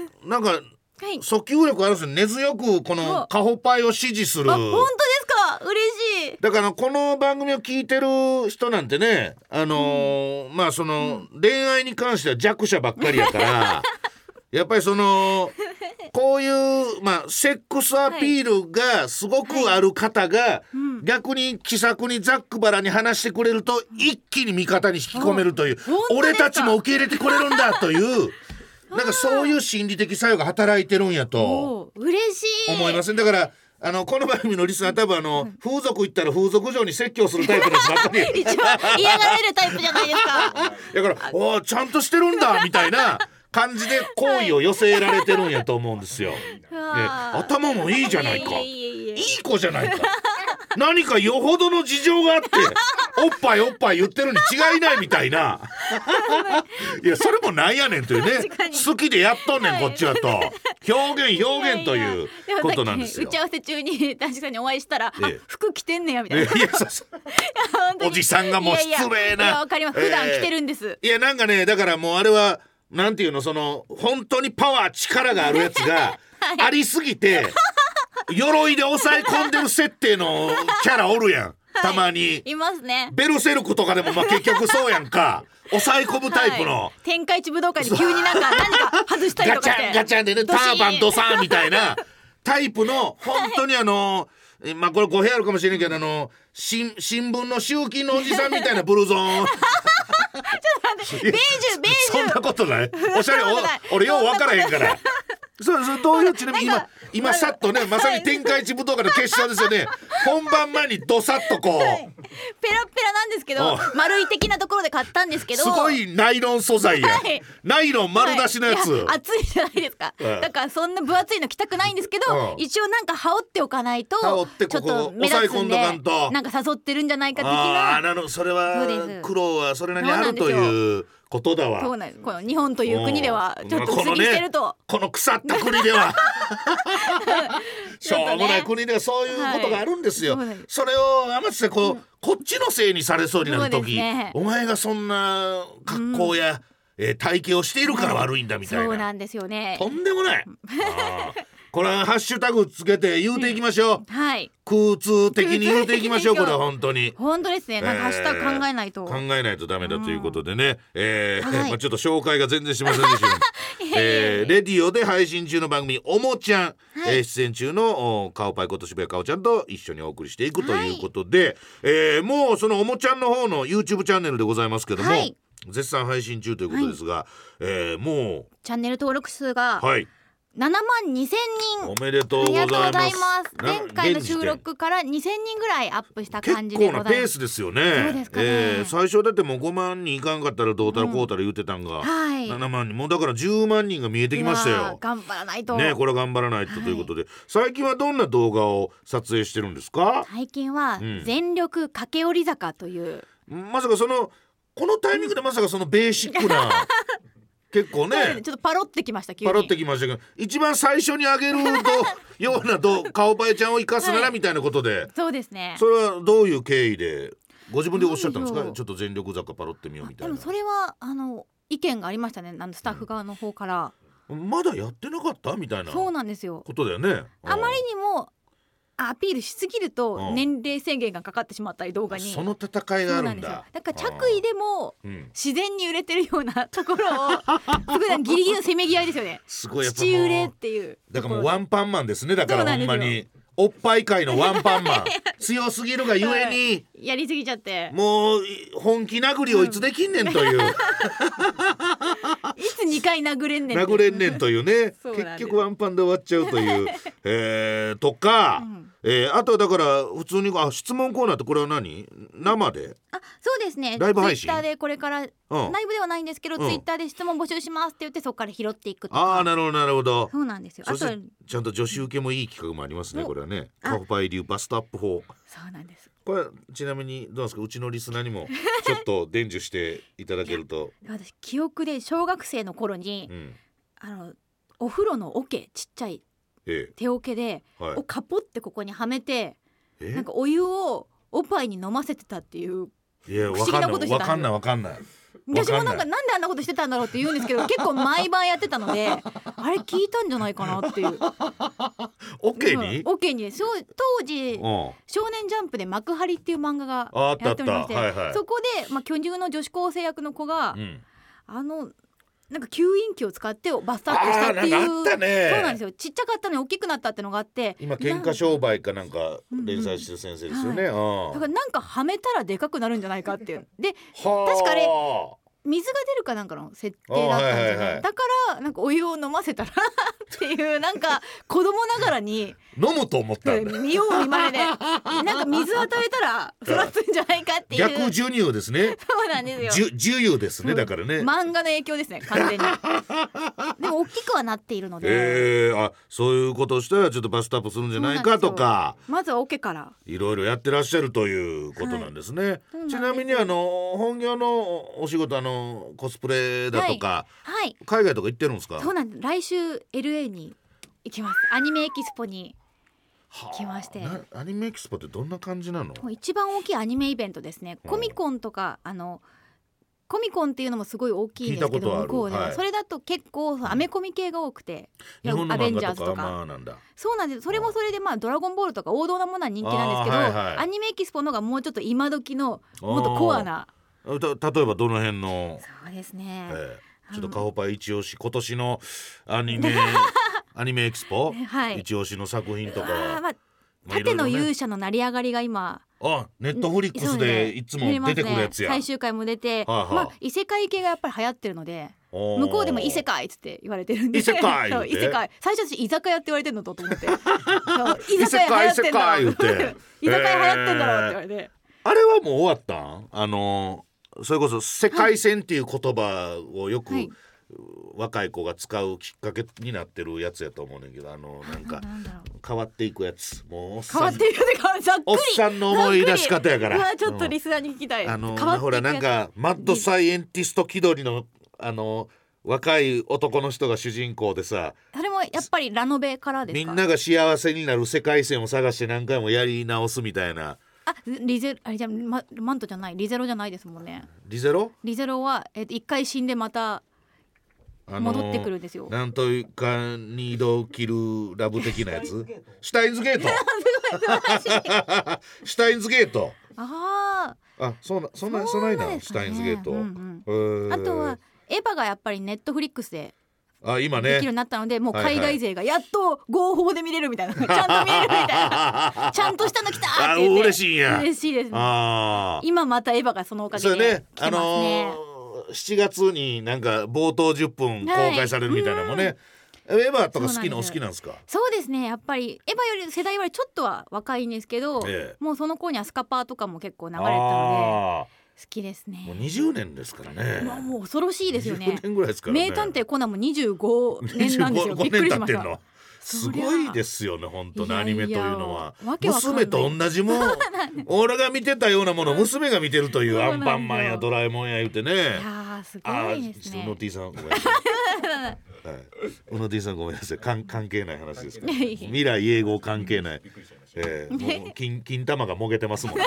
訴求力あるんですよ。根強くこのカホパイを支持する。 本当ですか、嬉しい。 だからこの番組を聞いてる人なんてね、その、恋愛に関しては弱者ばっかりやからやっぱりこういうセックスアピールがすごくある方が、逆に気さくにざっくばらに話してくれると一気に味方に引き込めるという、俺たちも受け入れてくれるんだというなんかそういう心理的作用が働いてるんやと嬉しい思いますね。だからこの番組のリスナー多分風俗行ったら風俗嬢に説教するタイプのやつばっかり一番嫌がられるタイプじゃないですかだからちゃんとしてるんだみたいな感じで好意を寄せられてるんやと思うんですよ、頭もいいじゃないか、いい子じゃないか何かよほどの事情があっておっぱいおっぱい言ってるに違いないみたいないやそれもなんやねんというね、好きでやっとんねんこっちはと表現ということなんですよ。 打ち合わせ中に男子さんにお会いしたら、服着てんねやみたいなおじさんがもう失礼な。 わかります、普段着てるんです。 いやなんかね、だからもうあれはなんていうの、本当にパワー力があるやつがありすぎて鎧で抑え込んでる設定のキャラおるやん、たまにいますね。 ベルセルクとかでも結局そうやんか抑え込むタイプの、 天下一武道会で急に何か外したりとかしてガチャンでね、ターバンドサーみたいなタイプの本当にこれ語弊あるかもしれんけど新聞の集金のおじさんみたいなブルゾンちょっと待って、ベージュそんなことないおしゃれ俺よう分からへんからそうどういうちなみに今さっとねまさに天下一武道会の決勝ですよね本番前にドサッとこうペラペラなんですけど、丸い的なところで買ったんですけど、 すごいナイロン素材や、はい、ナイロン丸出しのやつ、 はい、厚いじゃないですか、だからそんな分厚いの着たくないんですけど、一応なんか羽織っておかないとちょっと目立つんで、なんか誘ってるんじゃないか的な。 なるほど、それは苦労はそれなりにあるということだわ。 そうなんです。この日本という国ではちょっと過ぎしてると、 この腐った国ではしょうもない国ではそういうことがあるんですよ、はい、それを天地さんこっちのせいにされそうになるとき、お前がそんな格好や、体型をしているから悪いんだみたいな、 そうなんですよね。 とんでもないこれはハッシュタグつけて言うていきましょう、 はい、 空通的に言うていきましょうこれは本当に本当ですね。なんかハッシュタグ考えないと、 考えないとダメだということでね、はいちょっと紹介が全然しませんでしたレディオで配信中の番組おもちゃん、はい、出演中の顔パイこと渋谷かおちゃんと一緒にお送りしていくということで、はい、もうそのおもちゃんの方の YouTube チャンネルでございますけども、はい、絶賛配信中ということですが、はいもうチャンネル登録数が、はい7万2000人。 おめでとうございます。 ありがとうございます。前回の収録から2000人ぐらいアップした感じでございます。 結構なペースですよね。 そうですかね、 最初だってもう5万人いかんかったらどうたらこうたら言ってたんが、はい、7万人もうだから10万人が見えてきましたよ。 頑張らないとね、これ頑張らないとということで、はい、最近はどんな動画を撮影してるんですか？ 最近は全力駆け下り坂という、 まさかこのタイミングでまさかそのベーシックな結構ねちょっとパロってきました。急にパロってきましたけど、一番最初に上げるような顔パイちゃんを生かすならみたいなことで、 そうですね。 それはどういう経緯でご自分でおっしゃったんですか？ちょっと全力坂パロってみようみたいな。 でもそれは意見がありましたね。スタッフ側の方から、 まだやってなかったみたいなそうなんですよことだよね。 あまりにもアピールしすぎると年齢制限がかかってしまったり動画に、 その戦いがあるんだ。 だから着衣でも自然に売れてるようなところをすごいギリギリのせめぎ合いですよね。 すごいやっぱ父売れっていう。 だからもうワンパンマンですね。だからほんまにおっぱい界のワンパンマン強すぎるがゆえにやりすぎちゃってもう本気殴りをいつできんねんという、 いつ2回殴れんねんというね結局ワンパンで終わっちゃうという、とか、あとだから普通に質問コーナーってこれは何？生で？ そうですね。 ライブ配信？ ツイッターでこれから、ライブではないんですけど、ツイッターで質問募集しますって言ってそこから拾っていくとか。 なるほどなるほど。 そうなんですよ。 あとちゃんと女子受けもいい企画もありますねこれはね。カホパイ流バストアップ法。 そうなんです。 これちなみにどうですか？うちのリスナーにもちょっと伝授していただけると。 私記憶で小学生の頃に、お風呂の桶ちっちゃい手桶で、をカポってここにはめて、なんかお湯をおっぱいに飲ませてたっていう不思議なことしてたんですよ。 わかんない。 私もなんであんなことしてたんだろうって言うんですけど、結構毎晩やってたのであれ聞いたんじゃないかなっていう。 オケに当時少年ジャンプで幕張っていう漫画がやっておりまして、そこで、巨乳の女子高生役の子が、なんか吸引器を使ってバスタップしたっていう。そうなんですよ。ちっちゃかったのに大きくなったってのがあって、 今喧嘩商売かなんか連載してる先生ですよね。だからなんかはめたらでかくなるんじゃないかっていう。で確かあれ水が出るかなんかの設定だったんですよね。だからなんかお湯を飲ませたらっていうなんか子供ながらに飲むと思ったんだ。 見よう見まねでなんか水与えたら育つんじゃないかっていう逆授乳ですね。 そうなんですよ。 授乳ですね。だからね漫画の影響ですね完全に。でも大きくはなっているので、 そういうことをしたらちょっとバストアップするんじゃないかとか、 まずはオケからいろいろやってらっしゃるということなんですね。ちなみに本業のお仕事コスプレだとか、海外とか行ってるんですか？ そうなんです。来週 LA に行きます。アニメエキスポに来まして。 アニメエキスポってどんな感じなの？ 一番大きいアニメイベントですね。コミコンとかコミコンっていうのもすごい大きいんですけど向こうでは、それだと結構アメコミ系が多くて、 日本のアベンジ漫画とャーズとかかなんだ。 そうなんです。それもそれでドラゴンボールとか王道なものは人気なんですけど、アニメエキスポの方がもうちょっと今時のもっとコアな。 例えばどの辺の？ そうですね、 ちょっとカホパイ一押し今年のアニメエキスポ、一押しの作品とかは、 盾の勇者の成り上がりが今ネットフリックスでいつも出てくるやつや。 最終回も出て、異世界系がやっぱり流行ってるので、向こうでも異世界っつって言われてるんで、 異世界そう異世界、最初私居酒屋って言われてるのと思って異世界流行ってんだろうって居酒屋流行ってんだろうって言われて、 あれはもう終わったん？それこそ世界線っていう言葉をよく、若い子が使うきっかけになってるやつやと思うねんけど、なんか変わっていくやつ、もうおっさん、 変わっていくってざっくりおっさんの思い出し方やから、 ちょっとリスナーに聞きたい、 ほらなんかマッドサイエンティスト気取りの若い男の人が主人公でさ、 それもやっぱりラノベからですか？ みんなが幸せになる世界線を探して何回もやり直すみたいな。 あれじゃマントじゃない、リゼロじゃないですもんね。 リゼロは、一回死んでまた戻ってくるんですよ。 なんというか二度キルラブ的なやつシュタインズゲートシュタインズゲート、そないな、シュタインズゲート、 あとはエヴァがやっぱりネットフリックスで今ねできるようになったので、もう海外勢がやっと合法で見れるみたいな、ちゃんと見れるみたいな、ちゃんとしたの来たーって言って、 嬉しいんや。 嬉しいですね。今またエヴァがそのおかげで来てますね。 7月になんか冒頭10分公開されるみたいなのもね、エヴァとかお好きなんですか？ そうですね、やっぱりエヴァより世代はちょっとは若いんですけど、もうその頃にはスカパーとかも結構流れてたので好きですね。 もう20年ですからね。 もう恐ろしいですよね。 20年ぐらいですからね。 名探偵コナンも25年なんですよ。びっくりしました。 すごいですよね、本当にアニメというのは。娘と同じもん俺が見てたようなもの娘が見てるという、アンパンマンやドラえもんや言うてね。いやすごいですね。 うの T さんごめんなさいうの T さんごめんなさい、関係ない話ですから未来英語関係ない、もう金玉がもげてますもんね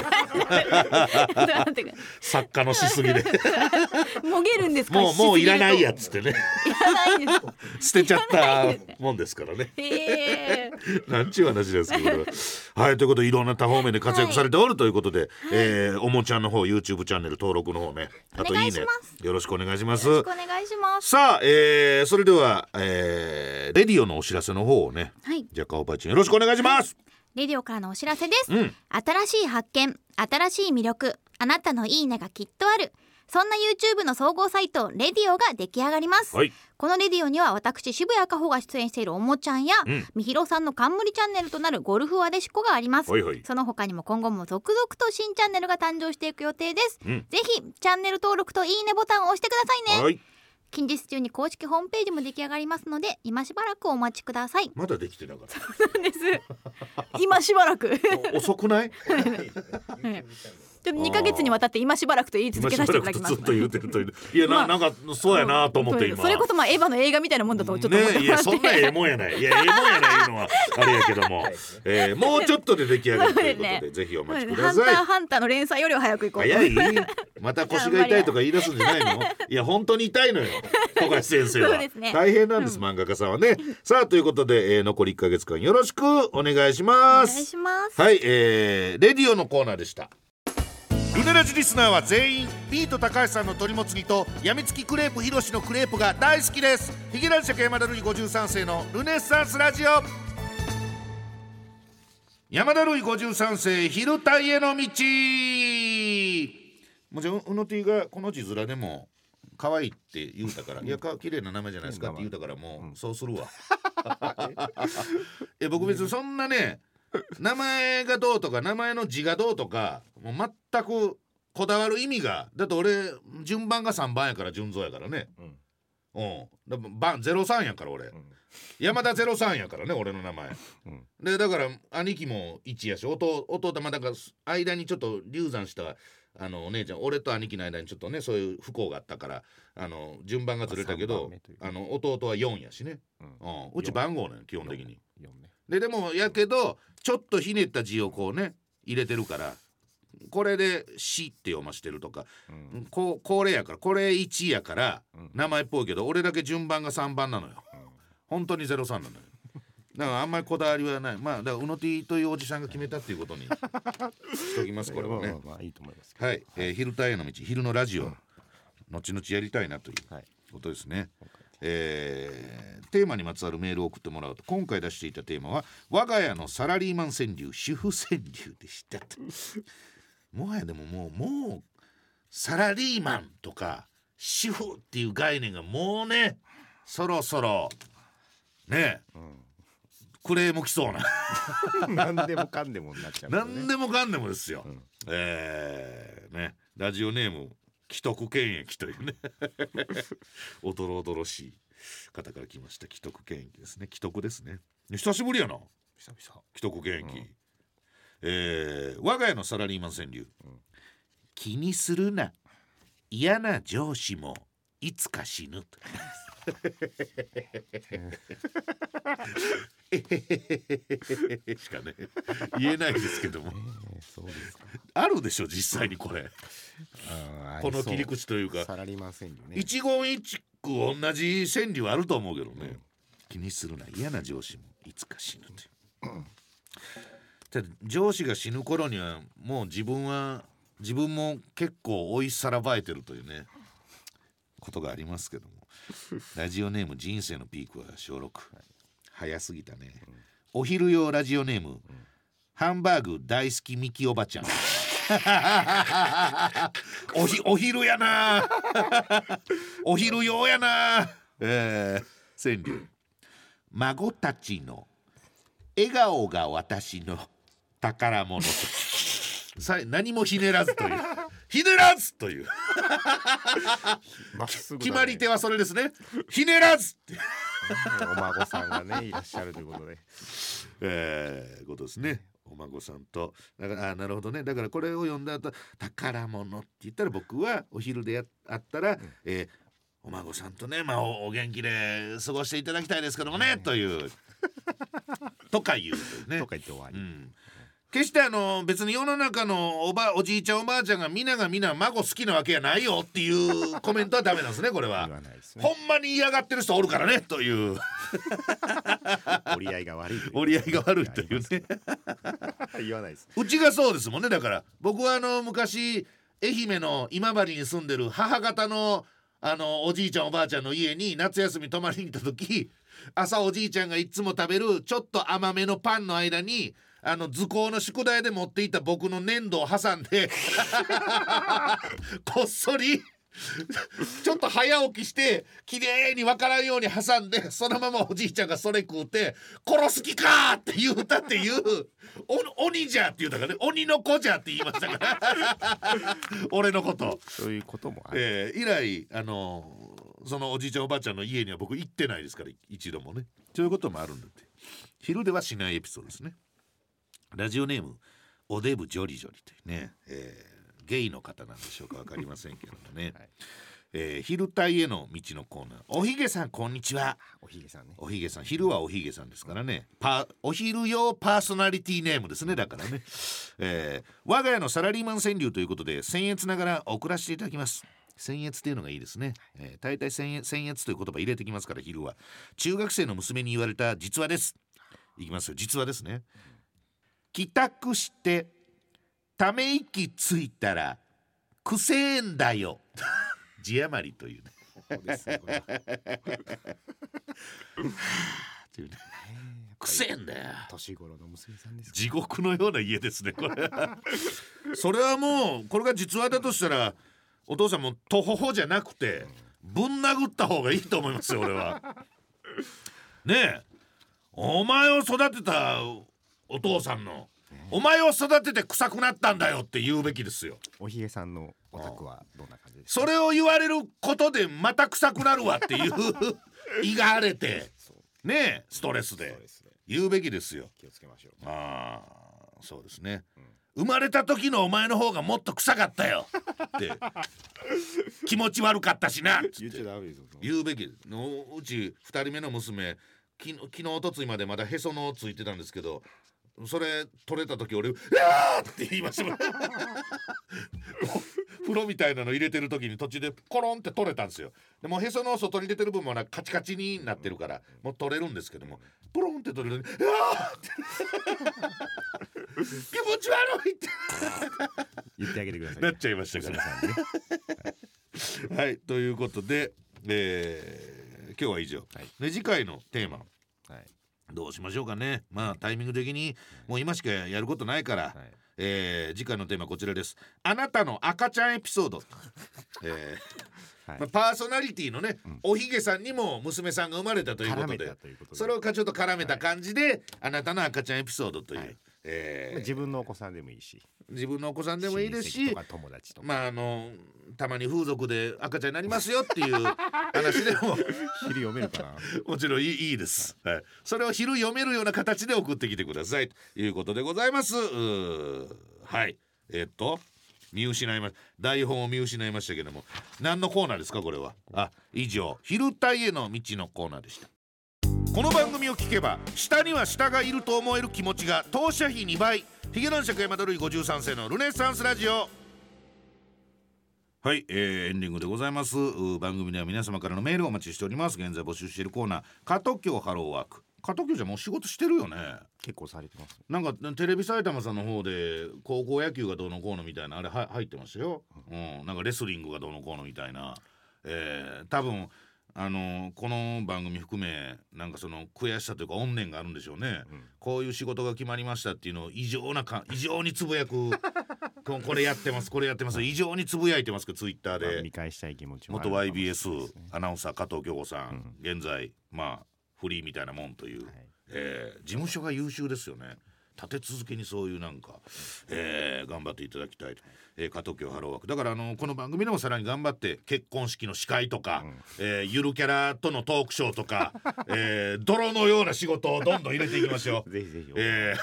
作家のしすぎでもげるんですか？ もういらないやっつってねいらないです捨てちゃったもんですからねなんちゅう話ですけどはい、ということでいろんな多方面で活躍されておるということで、おもちゃんの方 YouTube チャンネル登録の方ね、あといいねよろしくお願いします。 よろしくお願いします。 さあ、それでは、レディオのお知らせの方をね、じゃあ顔パイチンよろしくお願いします。 レディオからのお知らせです、新しい発見、新しい魅力、あなたのいいねがきっとある、そんな YouTube の総合サイトレディオが出来上がります、このレディオには私渋谷かほが出演しているおもちゃんや、みひろさんの冠チャンネルとなるゴルフワデシコがあります。その他にも今後も続々と新チャンネルが誕生していく予定です、ぜひチャンネル登録といいねボタンを押してくださいね。近日中に公式ホームページも出来上がりますので、今しばらくお待ちください。 まだできてなかった。 そうなんです今しばらく遅くないちょっと2ヶ月にわたって今しばらくと言い続けさせていただきます。 ずっと言ってるといういや、なんかそうやなと思って今それこそエヴァの映画みたいなもんだとちょっと思ってまして、 いやそんなええもんやない、いやええもんやないのはあれやけども、もうちょっとで出来上がるということで、ぜひお待ちください。 ハンターの連載よりは早く行こう。 早いまた腰が痛いとか言い出すんじゃないのいや本当に痛いのよ富樫先生は、大変なんです、漫画家さんはね。さあということで、残り1ヶ月間よろしくお願いします。 お願いします。 はい、レディオのコーナーでした。ルネラジリスナーは全員ビート高橋さんの鳥もつ煮とやみつきクレープひろしのクレープが大好きです。ヒゲ男爵山田るい53世のルネッサンスラジオ。山田るい53世昼タイへの道。もちろんうの T がこの字面でも可愛いって言うたから、いや綺麗な名前じゃないですかって言うたからもうそうするわ僕別にそんなね名前がどうとか名前の字がどうとかもう全くこだわる意味が、だって俺順番が3番やから順蔵やからね、だから03やから俺、山田03やからね俺の名前、でだから兄貴も1やし弟まだから間にちょっと流産したお姉ちゃん、俺と兄貴の間にちょっとねそういう不幸があったから順番がずれたけど弟は4やしね、うち番号ね基本的にでもやけどちょっとひねった字をこうね入れてるから、これで「し」って読ましてるとか、これやからこれ1やから名前っぽいけど俺だけ順番が3番なのよ、本当に03なのよ。だからあんまりこだわりはない。まあだからうの T というおじさんが決めたっていうことにしときますこれはね。 いいと思います。 はい、昼タイへの道、昼のラジオ、後々やりたいなということですね。テーマにまつわるメールを送ってもらうと、今回出していたテーマは我が家のサラリーマン川柳主婦川柳でしたともはやでももうサラリーマンとか主婦っていう概念がもうねそろそろね、 クレーム来そうな何でもかんでもになっちゃう、ね、 何でもかんでもですよ、ね、ラジオネーム既得権益というねおどろおどろしい方から来ました。既得権益ですね。既得ですね。久しぶりやな。 久々 既得権益、我が家のサラリーマン川柳、気にするな、嫌な上司もいつか死ぬしかね言えないですけども、 そうですか。 あるでしょ実際にこれ、この切り口というかサラリーマン川柳ね、 一言一句同じ川柳あると思うけどね、気にするな、嫌な上司もいつか死ぬという、ただ上司が死ぬ頃にはもう自分も結構追いさらばえてるというねことがありますけどもラジオネーム人生のピークは小6、早すぎたね、お昼用ラジオネーム、ハンバーグ大好きミキおばちゃんお昼やなお昼用やな、川柳、孫たちの笑顔が私の宝物と何もひねらずというひねらずというまっすぐだね、 決まり手はそれですね、ひねらずってお孫さんがねいらっしゃるということでことですね。お孫さんとだからなるほどね。だからこれを読んだ後宝物って言ったら僕はお昼であったら、お孫さんとね、お元気で過ごしていただきたいですけどもね、というとか言うとねとか言って終わり、 決して別に世の中のおじいちゃんおばあちゃんが皆孫好きなわけやないよっていうコメントはダメなんですね。これは言わないですね、 ほんまに嫌がってる人おるからねという折り合いが悪い折り合いが悪いというね言わないです。 うちがそうですもんね。だから僕は昔愛媛の今治に住んでる母方のおじいちゃんおばあちゃんの家に夏休み泊まりに行った時、朝おじいちゃんがいつも食べるちょっと甘めのパンの間に図工の宿題で持っていた僕の粘土を挟んでこっそりちょっと早起きして綺麗に分からんように挟んで、そのままおじいちゃんがそれ食うて殺す気かって言うたっていう鬼じゃって言うたからね、鬼の子じゃって言いましたから俺のことそういうこともある、 以来そのおじいちゃんおばあちゃんの家には僕行ってないですから、一度もね。そういうこともあるんだって。昼ではしないエピソードですね。ラジオネームおデブジョリジョリというね、ゲイの方なんでしょうか分かりませんけどもね、昼帯への道のコーナー、おひげさんこんにちは。 おひげさんね、 おひげさん、昼はおひげさんですからね、お昼用パーソナリティネームですね。だからね、我が家のサラリーマン川柳ということで僭越ながら送らせていただきます。僭越っていうのがいいですね。大体僭越という言葉入れてきますから。昼は中学生の娘に言われた実話です。いきますよ、実話ですね。帰宅してため息ついたらくせえんだよ字余りというねそうですねくせえんだよ、 年頃の娘さんですか。 地獄のような家ですねこれそれはもうこれが実話だとしたらお父さんもとほほじゃなくてぶん殴った方がいいと思いますよ俺はねえ、お前を育てたお父さんのお前を育てて臭くなったんだよって言うべきですよ。 おひげさんのお宅はどんな感じですか。 それを言われることでまた臭くなるわっていう胃が荒れてねえストレスで言うべきですよ。 気をつけましょう。 そうですね、生まれた時のお前の方がもっと臭かったよって気持ち悪かったしなって言っちゃダメですよ。 言うべきの。うち2人目の娘昨日おとついまでまだへその緒ついてたんですけど、それ取れた時俺うわーって言いました風呂みたいなの入れてる時に途中でコロンって取れたんですよ。でもへその外に出てる部分はカチカチになってるからもう取れるんですけども、ポロンって取れるのにうわーって気持ち悪いって言ってあげてください。 なっちゃいましたからはい、ということで、今日は以上、で次回のテーマ、どうしましょうかね。タイミング的にもう今しかやることないから、 次回のテーマこちらです。あなたの赤ちゃんエピソード。はい、パーソナリティのね、おひげさんにも娘さんが生まれたということで、それをちょっと絡めた感じで、はい、あなたの赤ちゃんエピソードという、はい、 自分のお子さんでもいいし、 自分のお子さんでもいいですし、 とか友達とか、 たまに風俗で赤ちゃんになりますよっていう話でも昼読めるかなもちろんいいです、はい、それを昼読めるような形で送ってきてくださいということでございます。はい、見失いま台本を見失いましたけども、何のコーナーですかこれは。以上、昼帯への道のコーナーでした。この番組を聞けば下には下がいると思える気持ちが当社比2倍。ヒゲ男爵山田るい53世のルネッサンスラジオ。はい、エンディングでございます。番組では皆様からのメールをお待ちしております。現在募集しているコーナー、加藤京ハローワーク。加藤京じゃもう仕事してるよね。 結構されてます。 なんかテレビ埼玉さんの方で高校野球がどうのこうのみたいなあれ入ってましたよ、なんかレスリングがどうのこうのみたいな、多分この番組含めなんかその悔しさというか怨念があるんでしょうね、こういう仕事が決まりましたっていうのを異常につぶやくこれやってますこれやってます異常につぶやいてますけど、ツイッターで見返したい気持ちも元 YBS アナウンサー加藤京子さん、現在フリーみたいなもんという、事務所が優秀ですよね。立て続けにそういうなんか、頑張っていただきたいと、加藤京ハローワークだからこの番組でもさらに頑張って結婚式の司会とか、ゆるキャラとのトークショーとか、泥のような仕事をどんどん入れていきましょう。 ぜひぜひ、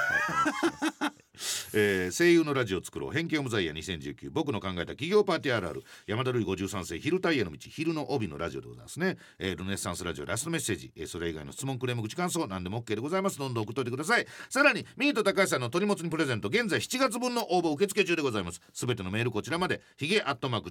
声優のラジオを作ろう偏見オブザイヤー2019、僕の考えた企業パーティーあるある、山田るい53世昼タイヤの道、昼の帯のラジオでございますね。ルネッサンスラジオラストメッセージ、それ以外の質問クレーム口感想何でも OK でございます。どんどん送っといてください。さらにミート高橋さんの鶏もつにプレゼント、現在7月分の応募受付中でございます。すべてのメールこちらまで、ヒゲ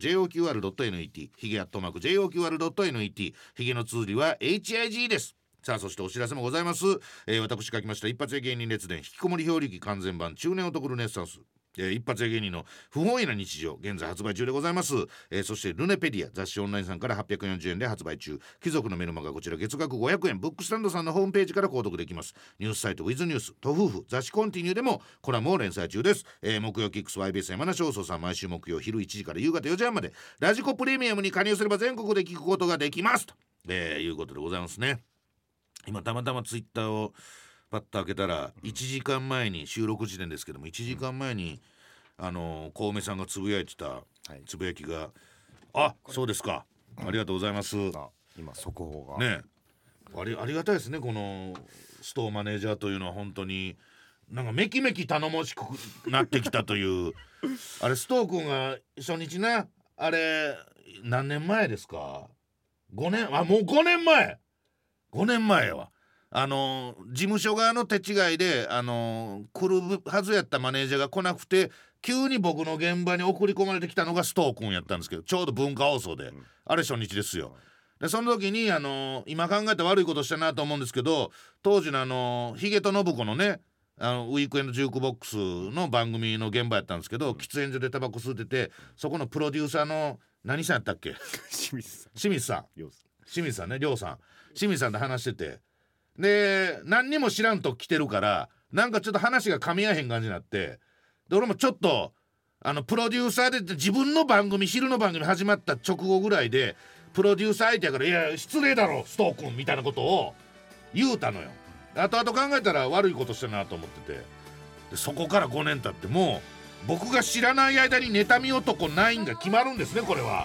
@joqr.net、ヒゲ@joqr.net、ヒゲの通りは HIG です。さあ、そしてお知らせもございます。私書きました一発屋芸人列伝引きこもり漂流記完全版中年男ルネッサンス、一発屋芸人の不本意な日常、現在発売中でございます。そしてルネペディア雑誌オンラインさんから840円で発売中。貴族のメルマガこちら月額500円、ブックスタンドさんのホームページから購読できます。ニュースサイトウィズニュース、トフーフ、雑誌コンティニューでもコラムを連載中です。木曜キックス YBS 山梨放送さん、毎週木曜昼1時から夕方4時半までラジコプレミアムに加入すれば全国で聞くことができますと、いうことでございますね。今たまたまツイッターをパッと開けたら1時間前に、収録時点ですけども1時間前に小梅さんがつぶやいてたつぶやきが、そうですか、ありがとうございます。 今速報がね、ありがたいですね。このストーマネージャーというのは本当になんかめきめき頼もしくなってきたというあれ、ストー君が初日な、あれ何年前ですか。5年、もう5年前やわ。事務所側の手違いで来るはずやったマネージャーが来なくて、急に僕の現場に送り込まれてきたのがストー君やったんですけど、ちょうど文化放送で、あれ初日ですよ。でその時に今考えたら悪いことしたなと思うんですけど、当時のヒゲと信子のねウィークエンドジュークボックスの番組の現場やったんですけど、喫煙所でタバコ吸ってて、そこのプロデューサーの何さんやったっけ清水さんね、亮さん、清水さんで話してて、で何にも知らんと来てるからなんかちょっと話が噛み合えへん感じになって、で俺もちょっとプロデューサーで自分の番組、昼の番組始まった直後ぐらいでプロデューサー相手やから、いや失礼だろストー君みたいなことを言うたのよ。後々考えたら悪いことしたなと思ってて、でそこから5年経ってもう僕が知らない間に妬み男9が決まるんですね。これは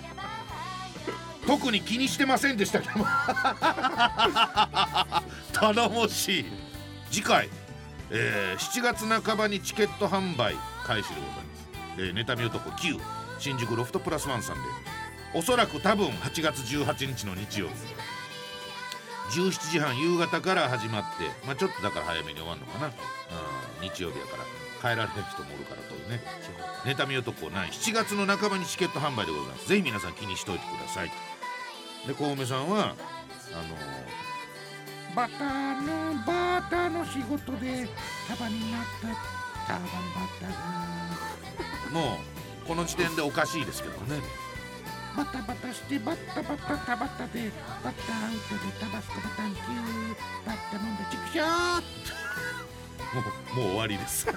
特に気にしてませんでしたけども頼もしい。次回、7月半ばにチケット販売開始でございます。妬み男9、新宿ロフトプラスワンさんで、おそらく多分8月18日の日曜日17時半夕方から始まって、ちょっとだから早めに終わるのかな、日曜日やから帰られる人もおるからというね。妬み男9、7月の半ばにチケット販売でございます。ぜひ皆さん気にしておいてください。で小梅さんはバターの仕事で束になったターバンバッタがもうこの時点でおかしいですけどね。バタバタしてバッタバタタバタでバッタアウトでタバスコバタンキューバッタ飲んでチクショーもう終わりです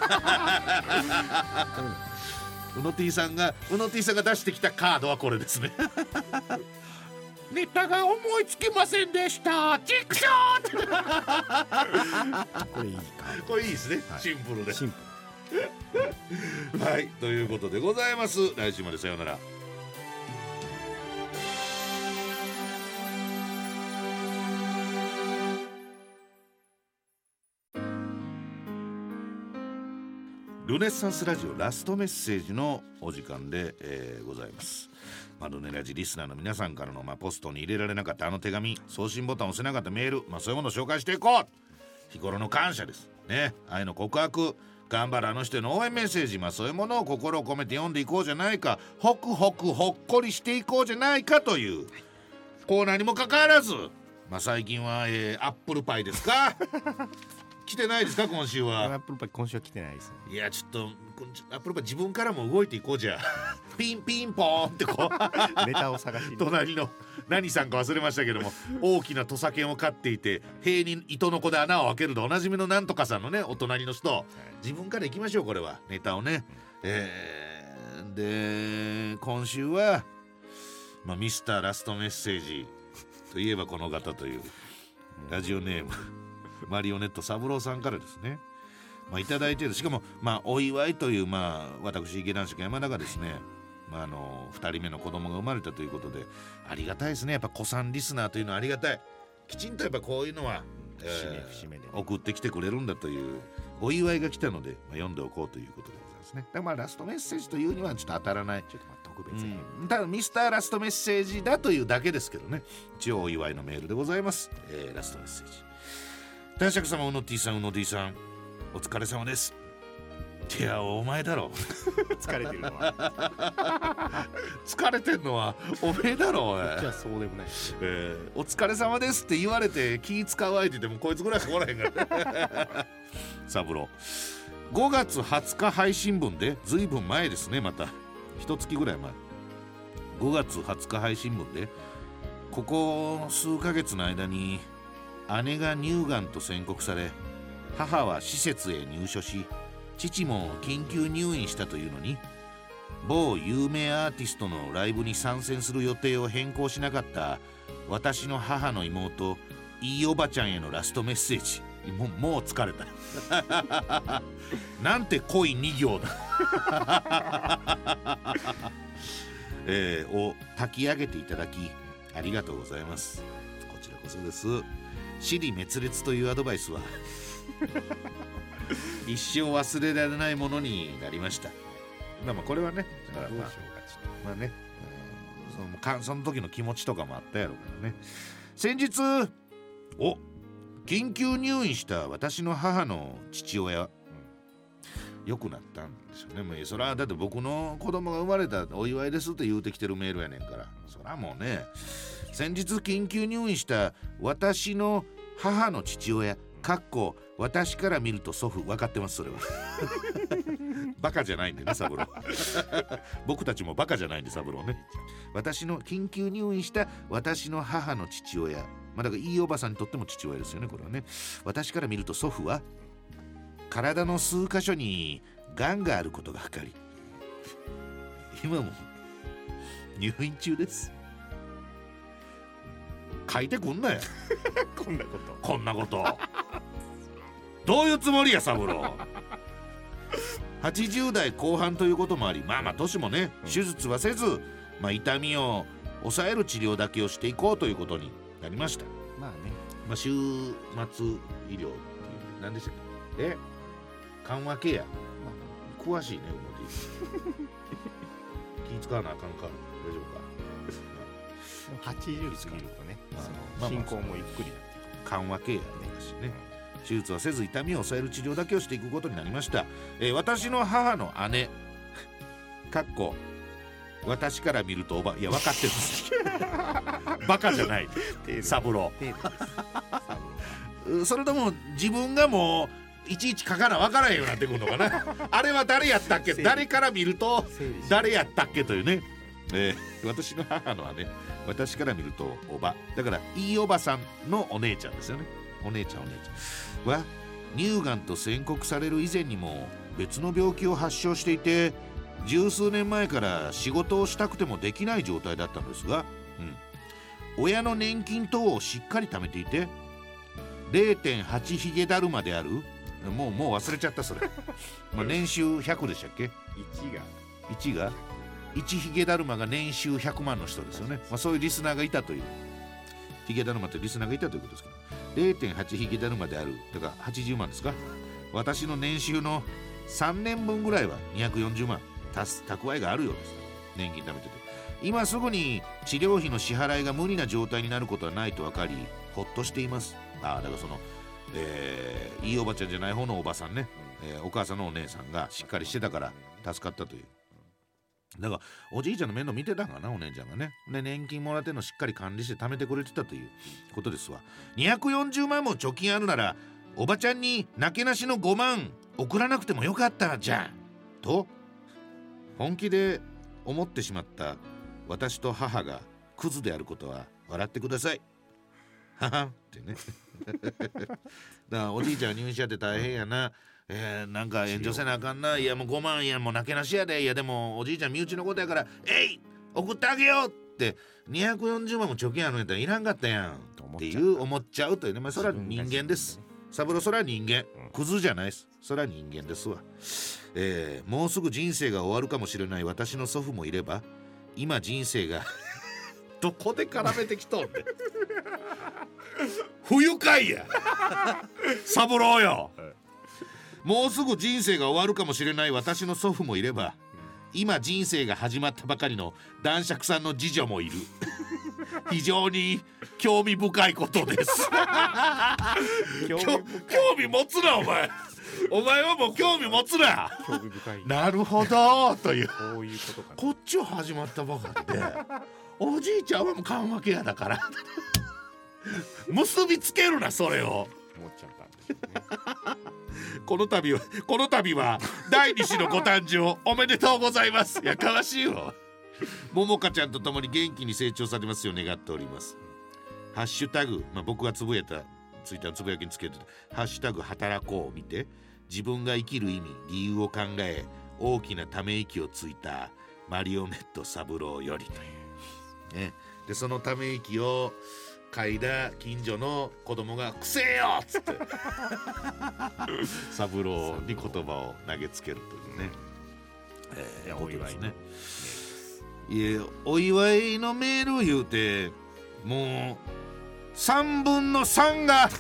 うの T さんが出してきたカードはこれですねネタが思いつきませんでしたチクショーこれいいかこれいいですね、はい、シンプルではいということでございます。来週までさようなら。ルネッサンスラジオラストメッセージのお時間で、ございます。ルネラジリスナーの皆さんからの、ポストに入れられなかったあの手紙、送信ボタンを押せなかったメール、そういうものを紹介していこう。日頃の感謝ですね、愛の告白、頑張るあの人への応援メッセージ、そういうものを心を込めて読んでいこうじゃないか、ホクホクほっこりしていこうじゃないかというコーナーにもかかわらず、最近は、アップルパイですか来てないですか今週は。 アップルパイ今週は来てないです、ね、 いやちょっとアップルパイ自分からも動いていこうじゃピンピンポーンってこうネタを探しに隣の何さんか忘れましたけども大きな土佐犬を飼っていて塀に糸の子で穴を開けるでおなじみのなんとかさんのねお隣の人、自分から行きましょうこれはネタをね、で今週は、ミスターラストメッセージといえばこの方というラジオネームマリオネット三郎さんからですね、いただいている。しかもお祝いという私池男子山田がですね、2人目の子供が生まれたということでありがたいですね。やっぱ子さんリスナーというのはありがたい。きちんとやっぱこういうのは、 節目で送ってきてくれるんだというお祝いが来たので、読んでおこうということでございますね。だからラストメッセージというにはちょっと当たらない、 ちょっと特別編、 ただミスターラストメッセージだというだけですけどね、一応お祝いのメールでございます。ラストメッセージ。男爵様うの T さんうの D さんお疲れ様です。いやお前だろ疲れてるのは疲れてんのはおめえだろ。 じゃあそうでもない、 お疲れ様ですって言われて気使う相手でもこいつぐらいしかおらへんからサブロ5月20日配信分でずいぶん前ですね。また一月ぐらい前、5月20日配信分でここ数ヶ月の間に姉が乳がんと宣告され、母は施設へ入所し、父も緊急入院したというのに、某有名アーティストのライブに参戦する予定を変更しなかった私の母の妹いいおばちゃんへのラストメッセージ。もう疲れたなんて濃い2行だを炊き上げていただきありがとうございます。こちらこそです。支離滅裂というアドバイスは一生忘れられないものになりました。これはね、だからね、その時の気持ちとかもあったやろうからね。先日緊急入院した私の母の父親、良くなったんですよね。それはだって僕の子供が生まれたお祝いですって言うてきてるメールやねんから、それはもうね、先日緊急入院した私の母の父親私から見ると祖父、分かってますそれはバカじゃないんでねサブロー僕たちもバカじゃないんでサブローね。私の緊急入院した私の母の父親、だからいいおばさんにとっても父親ですよねこれはね。私から見ると祖父は体の数箇所にがんがあることが分かり、今も入院中です。書いてくんなよこんなことどういうつもりやサブロー80代後半ということもあり、年もね、手術はせず、痛みを抑える治療だけをしていこうということになりました。週末医療っていう何でしたっけ、緩和ケア、詳しいね気使わなあかんか、大丈夫か。 80過ぎるとね、進行もゆっくりなって緩和ケアね、手術はせず痛みを抑える治療だけをしていくことになりました。私の母の姉私から見るとおば、いや分かってるんですバカじゃないサブローそれとも自分がもういちいち書かな分からへんようになってくるのかなあれは誰やったっけ、誰から見ると誰やったっけというね。私の母の姉、私から見るとおばだからいいおばさんのお姉ちゃんですよね。お姉ちゃんは乳がんと宣告される以前にも別の病気を発症していて、十数年前から仕事をしたくてもできない状態だったのですが、親の年金等をしっかり貯めていて、 0.8 ヒゲだるまである、もう忘れちゃったそれ年収100でしたっけ。1が1ヒゲだるまが年収100万の人ですよね。そういうリスナーがいたという、ヒゲだるまというリスナーがいたということですけど、 0.8 ヒゲだるまであるだから80万ですか。私の年収の3年分ぐらいは240万蓄えがあるようです。年金貯めてて、今すぐに治療費の支払いが無理な状態になることはないと分かり、ほっとしています。だからその、いいおばちゃんじゃない方のおばさんね、お母さんのお姉さんがしっかりしてたから助かったという。だからおじいちゃんの面倒見てたんかな、お姉ちゃんがね。で年金もらってんのしっかり管理して貯めてくれてたということですわ。240万も貯金あるなら、おばちゃんになけなしの5万送らなくてもよかったじゃんと本気で思ってしまった私と母がクズであることは笑ってください。ははってねだからおじいちゃん入院しちゃって大変やな、なんか援助せなあかんな、いやもう5万円もうなけなしやで、いやでもおじいちゃん身内のことやから送ってあげようって、240万も貯金あるんやったらいらんかったやんっていう思っちゃうというね。それは人間です。サブロ、それは人間、クズじゃないです。それは人間ですわ。もうすぐ人生が終わるかもしれない私の祖父もいれば、今人生がどこで絡めてきとんねん不愉快やサブローよ。もうすぐ人生が終わるかもしれない私の祖父もいれば、今人生が始まったばかりの男爵さんの次女もいる非常に興味深いことです興味持つなお前はもう興味持つな。 興味深い。 なるほどという、 こういうことかな。 こっちは始まったばかりでおじいちゃんはもう緩和ケアだから結びつけるなそれを。 思っちゃったんですねこの度は第2子のご誕生おめでとうございます。やかましいよ。ももかちゃんと共に元気に成長されますよう願っております。ハッシュタグ、僕がつぶやいたツイッターのつぶやきにつけてハッシュタグ働こうを見て、自分が生きる意味理由を考え大きなため息をついたマリオネット三郎よりという、ね、でそのため息を嗅いだ近所の子供がくせえよっつって三郎に言葉を投げつけるというね、 お祝いね。 いやお祝いのメール言うてもう3分の3が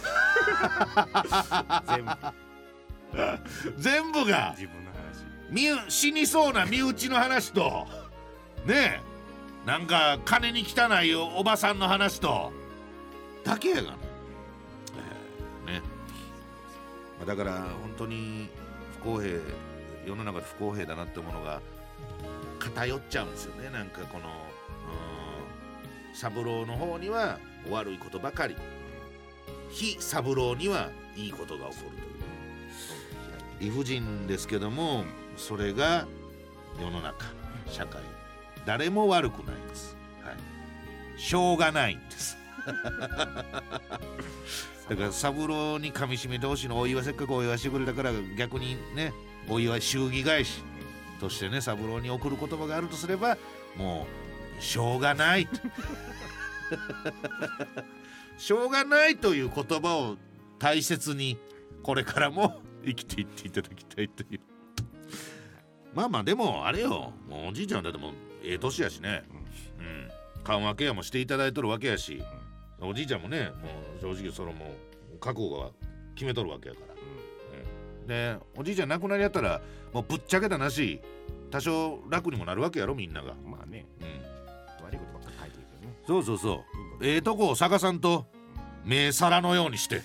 全部が自分の話、 死にそうな身内の話とねえ、なんか金に汚いおばさんの話とだけやがね、だから本当に不公平、世の中で不公平だなってものが偏っちゃうんですよね。なんかこの三郎の方には悪いことばかり、非三郎にはいいことが起こるという理不尽ですけども、それが世の中社会誰も悪くないです、しょうがないんですだから三郎に噛み締めてほしいの、お祝いせっかくお祝いしてくれたから逆にねお祝い祝儀返しとしてね三郎に送る言葉があるとすれば、もうしょうがないしょうがないという言葉を大切にこれからも生きていっていただきたいという。でもあれよ、もうおじいちゃんだってもう年やしね、緩和ケアもしていただいとるわけやし、おじいちゃんもねもう正直そのもう覚悟が決めとるわけやから、でおじいちゃん亡くなりやったらもうぶっちゃけたなし多少楽にもなるわけやろみんなが。 まあね、悪いことばっかり書いてるけどね。 そうとこを探さんと目皿のようにして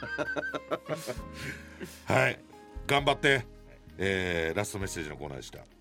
はい頑張って、ラストメッセージのコーナーでした。